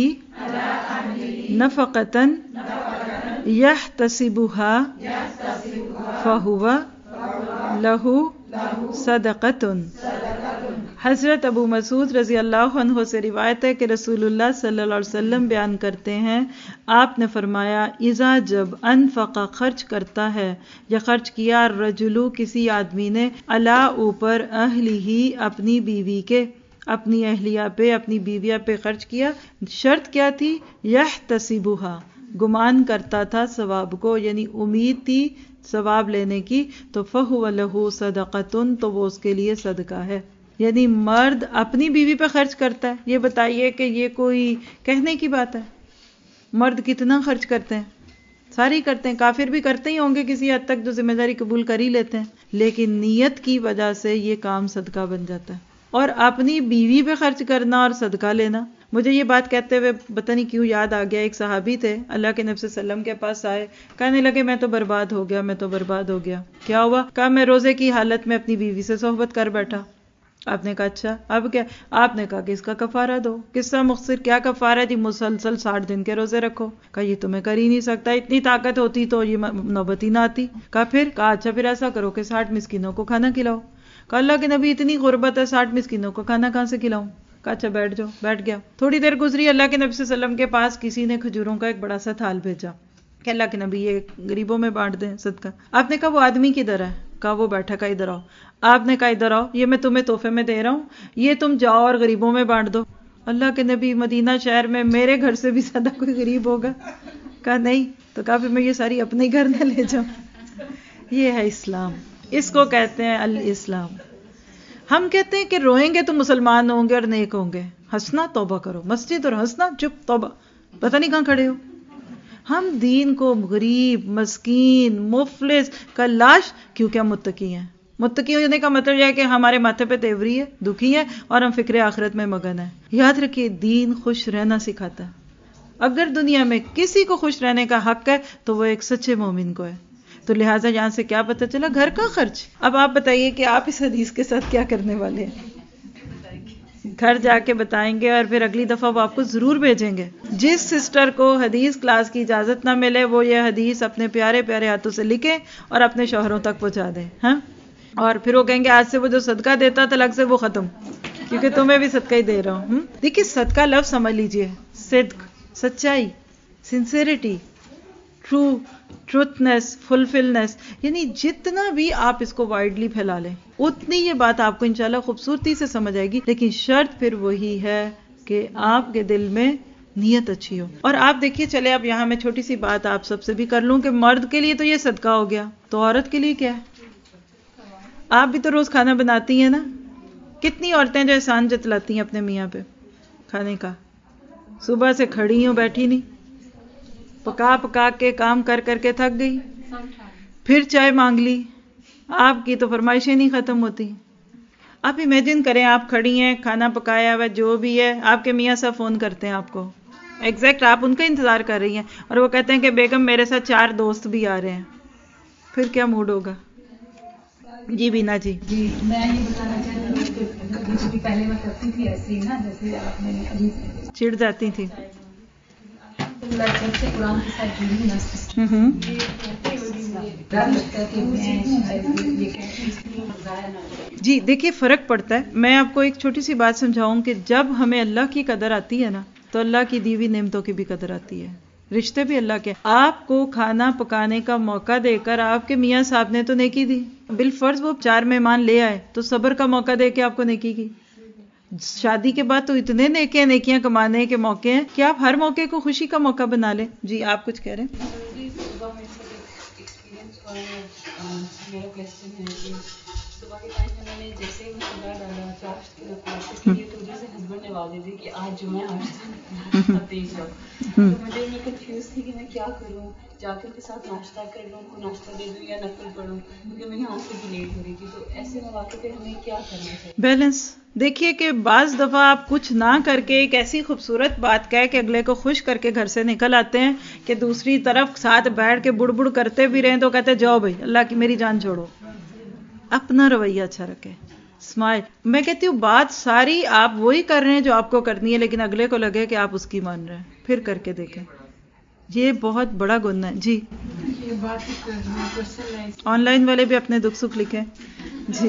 نفقۃ یحتسبها فہو لہ صدقۃ. حضرت ابو مسعود رضی اللہ عنہ سے روایت ہے کہ رسول اللہ صلی اللہ علیہ وسلم بیان کرتے ہیں، آپ نے فرمایا، اذا جب انفق خرچ کرتا ہے یا خرچ کیا، رجلو کسی آدمی نے، علی اوپر، اہلہ اپنی بیوی کے، اپنی اہلیہ پہ، اپنی بیویہ پہ خرچ کیا. شرط کیا تھی؟ یحتسبها، گمان کرتا تھا ثواب کو، یعنی امید تھی ثواب لینے کی. تو فہو لہ صدقۃ، تو وہ اس کے لیے صدقہ ہے. یعنی مرد اپنی بیوی پہ خرچ کرتا ہے. یہ بتائیے کہ یہ کوئی کہنے کی بات ہے؟ مرد کتنا خرچ کرتے ہیں؟ سارے کرتے ہیں. کافر بھی کرتے ہی ہوں گے کسی حد تک، جو ذمہ داری قبول کر ہی لیتے ہیں، لیکن نیت کی وجہ سے یہ کام صدقہ بن جاتا ہے. اور اپنی بیوی پہ خرچ کرنا اور صدقہ لینا، مجھے یہ بات کہتے ہوئے پتہ نہیں کیوں یاد آ گیا. ایک صحابی تھے، اللہ کے نبی صلی اللہ علیہ وسلم کے پاس آئے، کہنے لگے میں تو برباد ہو گیا، میں تو برباد ہو گیا. کیا ہوا؟ کہا میں روزے کی حالت میں اپنی بیوی سے صحبت کر بیٹھا. آپ نے کہا اچھا اب کیا؟ آپ نے کہا کہ اس کا کفارہ دو. کس طرح مختصر کیا کفارہ ہے؟ جی مسلسل ساٹھ دن کے روزے رکھو. کہا یہ تو میں کر ہی نہیں سکتا، اتنی طاقت ہوتی تو یہ نوبت ہی نہ آتی. کہا پھر؟ کہا اچھا پھر ایسا کرو کہ ساٹھ مسکینوں کو کھانا کھلاؤ. کہا اللہ کے نبی اتنی غربت ہے، ساٹھ مسکینوں کو کھانا کہاں سے کھلاؤں؟ کہا اچھا بیٹھ جاؤ. بیٹھ گیا. تھوڑی دیر گزری، اللہ کے نبی صلی اللہ علیہ وسلم کے پاس کسی نے کھجوروں کا ایک بڑا سا تھال بھیجا کہ اللہ کے نبی یہ غریبوں میں بانٹ دیں صدقہ. آپ نے کہا وہ آدمی کدھر ہے؟ کہا وہ بیٹھا. کہا ادھر آؤ. آپ نے کہا ادھر آؤ، یہ میں تمہیں تحفے میں دے رہا ہوں، یہ تم جاؤ اور غریبوں میں بانٹ دو. اللہ کے نبی مدینہ شہر میں میرے گھر سے بھی زیادہ کوئی غریب ہوگا؟ کہا نہیں. تو کہا پھر میں یہ ساری اپنے گھر میں لے جاؤں. یہ ہے اسلام، اس کو کہتے ہیں الاسلام. ہم کہتے ہیں کہ روئیں گے تو مسلمان ہوں گے اور نیک ہوں گے، ہنسنا توبہ کرو، مسجد اور ہنسنا چپ توبہ، پتہ نہیں کہاں کھڑے ہو. ہم دین کو غریب، مسکین، مفلس کا لاش کیونکہ ہم متقی ہیں. متقی ہونے کا مطلب یہ ہے کہ ہمارے ماتھے پہ تیوری ہے، دکھی ہے اور ہم فکر آخرت میں مگن ہیں. یاد رکھیے دین خوش رہنا سکھاتا ہے. اگر دنیا میں کسی کو خوش رہنے کا حق ہے تو وہ ایک سچے مومن کو ہے. تو لہٰذا یہاں سے کیا پتہ چلا؟ گھر کا خرچ. اب آپ بتائیے کہ آپ اس حدیث کے ساتھ کیا کرنے والے ہیں؟ گھر جا کے بتائیں گے اور پھر اگلی دفعہ وہ آپ کو ضرور بھیجیں گے. جس سسٹر کو حدیث کلاس کی اجازت نہ ملے وہ یہ حدیث اپنے پیارے پیارے ہاتھوں سے لکھیں اور اپنے شوہروں تک پہنچا دیں. ہاں اور پھر وہ کہیں گے آج سے وہ جو صدقہ دیتا تھا الگ سے وہ ختم, کیونکہ تمہیں بھی صدقہ ہی دے رہا ہوں. دیکھیے صدقہ لفظ سمجھ لیجئے, صدق, سچائی, سنسیریٹی, ٹرو, ٹروتھنس, فلفلنس, یعنی جتنا بھی آپ اس کو وائڈلی پھیلا لیں اتنی یہ بات آپ کو انشاءاللہ خوبصورتی سے سمجھ آئے گی. لیکن شرط پھر وہی ہے کہ آپ کے دل میں نیت اچھی ہو. اور آپ دیکھیے چلے اب یہاں میں چھوٹی سی بات آپ سب سے بھی کر لوں کہ مرد کے لیے تو یہ صدقہ ہو گیا, تو عورت کے لیے کیا ہے؟ آپ بھی تو روز کھانا بناتی ہیں نا. کتنی عورتیں جو احسان جتلاتی ہیں اپنے میاں پہ کھانے کا, صبح سے کھڑی ہوں بیٹھی نہیں, پکا پکا کے کام کر کر کے تھک گئی, پھر چائے مانگ لی, آپ کی تو فرمائشیں نہیں ختم ہوتی. آپ امیجن کریں آپ کھڑی ہیں, کھانا پکایا ہوا جو بھی ہے, آپ کے میاں صاحب فون کرتے ہیں آپ کو, ایگزیکٹ آپ ان کا انتظار کر رہی ہیں اور وہ کہتے ہیں کہ بیگم میرے ساتھ چار دوست بھی آ رہے ہیں, پھر کیا موڈ ہوگا؟ جی بینا جی. جی میں یہ بتانا چاہتی ہوں کہ کبھی کبھی پہلے میں کرتی تھی ایسے ہی نا, جیسے آپ نے ابھی چڑ جاتی تھی. جب سے قرآن کے ساتھ جڑی نا ڈر لگتا ہے کہ میں یہ جی دیکھیے فرق پڑتا ہے. میں آپ کو ایک چھوٹی سی بات سمجھاؤں کہ جب ہمیں اللہ کی قدر آتی ہے نا تو اللہ کی دی ہوئی نعمتوں کی بھی قدر آتی ہے. رشتے بھی اللہ کے. آپ کو کھانا پکانے کا موقع دے کر آپ کے میاں صاحب نے تو نیکی دی, بالفرض وہ چار مہمان لے آئے تو صبر کا موقع دے کے آپ کو نیکی کی. شادی کے بعد تو اتنے نیکیاں نیکیاں کمانے کے موقع ہیں کہ آپ ہر موقع کو خوشی کا موقع بنا لیں. جی آپ کچھ کہہ رہے ہیں؟ میرا کوشچن ہے کہ صبح کے ٹائم میں نے جیسے ہی صبح ڈالا چاشت کے رکھواتے کے لیے تو جیسے ہسبینڈ نے آواز دی کہ آج جو ہے آج تیز جاؤ, تو مجھے میں کنفیوز تھی کہ میں کیا کروں, جا کے ان کے ساتھ ناشتہ کر لوں, ان کو ناشتہ دے دوں یا نفل پڑھوں, کیونکہ میری ہاتھ سے بھی لیٹ ہو رہی تھی. تو ایسے مواقع پہ ہمیں کیا کرنا چاہیے؟ بیلنس. دیکھیے کہ بعض دفعہ آپ کچھ نہ کر کے ایک ایسی خوبصورت بات کہہ کے اگلے کو خوش کر کے گھر سے نکل آتے ہیں کہ دوسری طرف ساتھ بیٹھ کے بڑ بڑ کرتے بھی رہیں تو کہتے جاؤ بھائی اللہ کی میری جان چھوڑو. اپنا رویہ اچھا رکھے, اسمائل. میں کہتی ہوں بات ساری آپ وہی کر رہے ہیں جو آپ کو کرنی ہے, لیکن اگلے کو لگے کہ آپ اس کی مان رہے ہیں, پھر کر کے دیکھیں. یہ بہت بڑا گن ہے. جی آن لائن والے بھی اپنے دکھ سکھ لکھیں. جی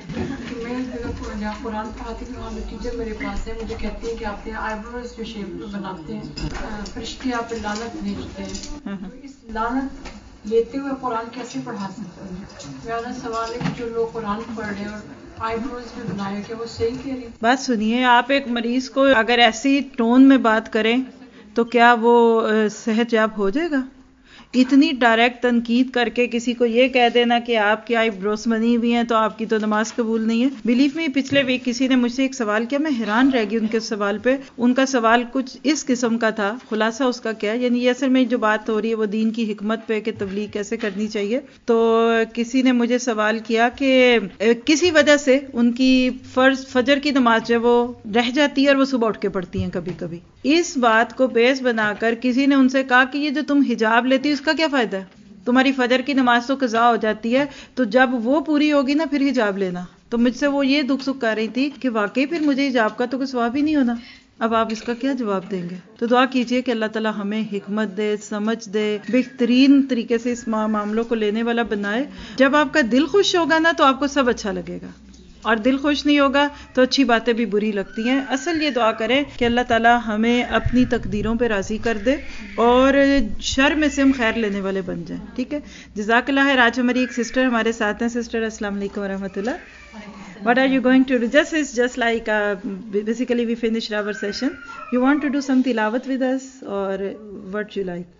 میں قرآن پڑھاتی ہوں, وہاں ٹیچر میرے پاس ہے, مجھے کہتی ہیں کہ آپ نے آئی بروز جو شیپ بناتے ہیں فرشتے آپ پہ لعنت بھیجتے ہیں, اس لعنت لیتے ہوئے قرآن کیسے پڑھا سکتے ہیں؟ میرا سوال ہے کہ جو لوگ قرآن پڑھ رہے ہیں اور آئی بروز بھی بنائے, کہ وہ صحیح کہہ رہی ہیں؟ بات سنیے, آپ ایک مریض کو اگر ایسی ٹون میں بات کریں تو کیا وہ صحت یاب ہو جائے گا؟ اتنی ڈائریکٹ تنقید کر کے کسی کو یہ کہہ دینا کہ آپ کی آئی بروز بنی ہوئی ہیں تو آپ کی تو نماز قبول نہیں ہے. بلیو می پچھلے ویک کسی نے مجھ سے ایک سوال کیا, میں حیران رہ گئی ان کے سوال پہ. ان کا سوال کچھ اس قسم کا تھا, خلاصہ اس کا کیا, یعنی اصل میں جو بات ہو رہی ہے وہ دین کی حکمت پہ کہ تبلیغ کیسے کرنی چاہیے. تو کسی نے مجھے سوال کیا کہ کسی وجہ سے ان کی فرض فجر کی نماز جو وہ رہ جاتی ہے اور وہ صبح اٹھ کے پڑھتی ہیں کبھی کبھی. اس بات کو بیس بنا کر کسی نے ان سے کہا کہ یہ جو تم حجاب لیتی اس کا کیا فائدہ ہے, تمہاری فجر کی نماز تو قضا ہو جاتی ہے, تو جب وہ پوری ہوگی نا پھر حجاب لینا. تو مجھ سے وہ یہ دکھ سکھ کر رہی تھی کہ واقعی پھر مجھے حجاب کا تو کوئی ثواب ہی نہیں ہونا. اب آپ اس کا کیا جواب دیں گے؟ تو دعا کیجئے کہ اللہ تعالی ہمیں حکمت دے, سمجھ دے, بہترین طریقے سے اس معاملوں کو لینے والا بنائے. جب آپ کا دل خوش ہوگا نا تو آپ کو سب اچھا لگے گا, اور دل خوش نہیں ہوگا تو اچھی باتیں بھی بری لگتی ہیں. اصل یہ دعا کریں کہ اللہ تعالی ہمیں اپنی تقدیروں پہ راضی کر دے اور شر میں سے ہم خیر لینے والے بن جائیں. ٹھیک ہے, جزاک اللہ خیر. آج ہماری ایک سسٹر ہمارے ساتھ ہیں. سسٹر السلام علیکم ورحمۃ اللہ. What are you going to do? Just it's just like uh, basically we finished our session. You want to do some tilawat with us or what you like?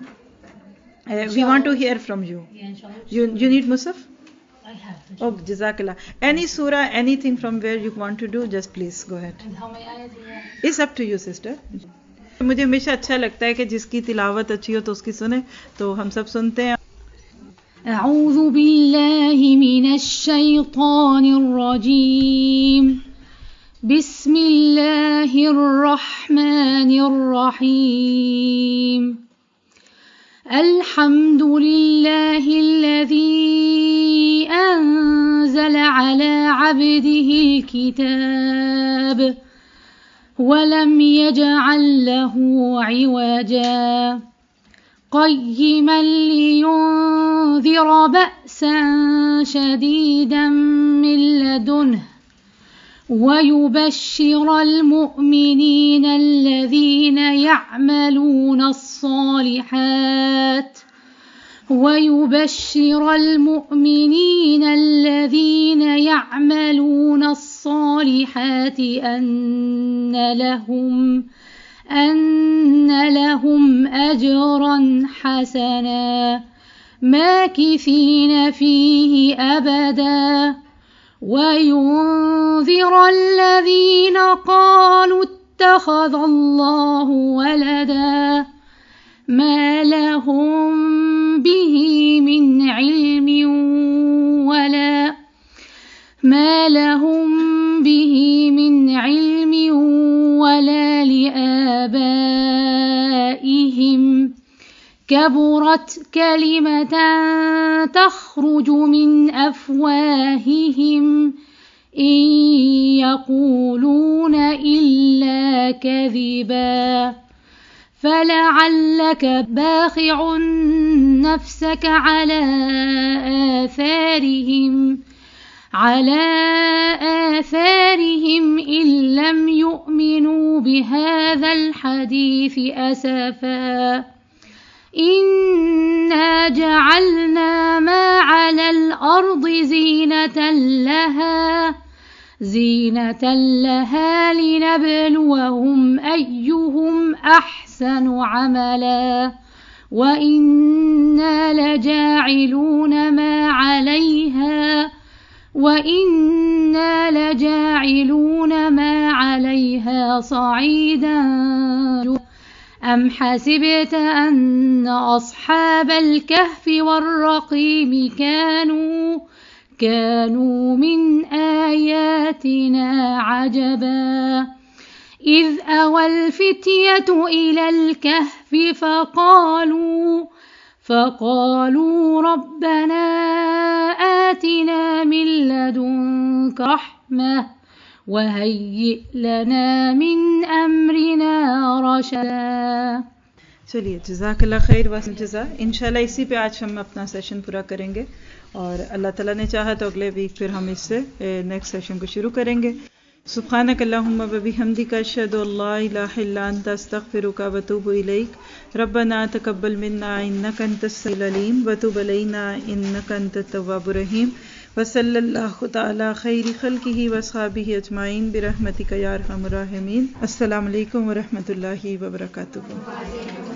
Uh, we want to hear from you. Yeah, inshallah. You you need Musaf? I have. Oh, Jazakallah. Any surah, anything from where you want to do, just please go ahead. And how may I do that? It's up to you, sister. مجھے ہمیشہ اچھا لگتا ہے کہ جس کی تلاوت اچھی ہو تو اس کی سنیں, تو ہم سب سنتے ہیں. اعوذ باللہ من الشیطان الرجیم, بسم اللہ الرحمن الرحیم, الحمد للہ الذی انزل على عبده الكتاب ولم يجعل له عوجا قيما لينذر بأسا شديدا من لدنه ويبشر المؤمنين الذين يعملون الصالحات ويبشر المؤمنين الذين يعملون الصالحات أن لهم أن لهم أجرا حسنا ماكثين فيه أبدا وينذر الذين قالوا اتخذ الله ولدا ما لهم به من علم ولا ما لهم به من علم ولا لآبائهم كبرت كلمة تخرج من أفواههم إن يقولون إلا كذبا فلعلك باخع نفسك على آثارهم على آثارهم إن لم يؤمنوا بهذا الحديث أسفا إنا جعلنا ما على الأرض زينة لها زينة لها لنبلوهم أيهم أحسن عملا وإنا لجاعلون ما عليها وإنا لجاعلون ما عليها صعيدا أم حسبت أن أصحاب الكهف والرقيم كانوا كانوا من آياتنا عجبا إذ أوى الفتية إلى الكهف فقالوا فقالوا ربنا آتنا من لدنك رحمة وهيئ لنا من أمرنا رشدا. चलिए जज़ाकल्लाह खैर वसल जज़ा। इंशाल्लाह इसी पे आज हम अपना सेशन पूरा करेंगे और अल्लाह ताला ने चाहा तो अगले वीक फिर हम इससे नेक्स्ट सेशन को शुरू करेंगे। सुब्हानक अल्लाहुम्मा व बिहम्दिका अशहदु अल्ला इलाहा इल्ला अंता अस्तगफिरुका व अतूबु इलैक रब्बना तक़ब्बल मिन्ना इन्नका अंतस समीउल अलीम व तुब अलैना इन्नका अंतत तव्वाबुर रहीम व सल्लल्लाहु तआला खैरि खल्क़िही व अस्हाबिही अजमाइन बिरहमतिका या अरहमर राहिमीन। अस्सलामु अलैकुम व रहमतुल्लाहि व बरकातुहू।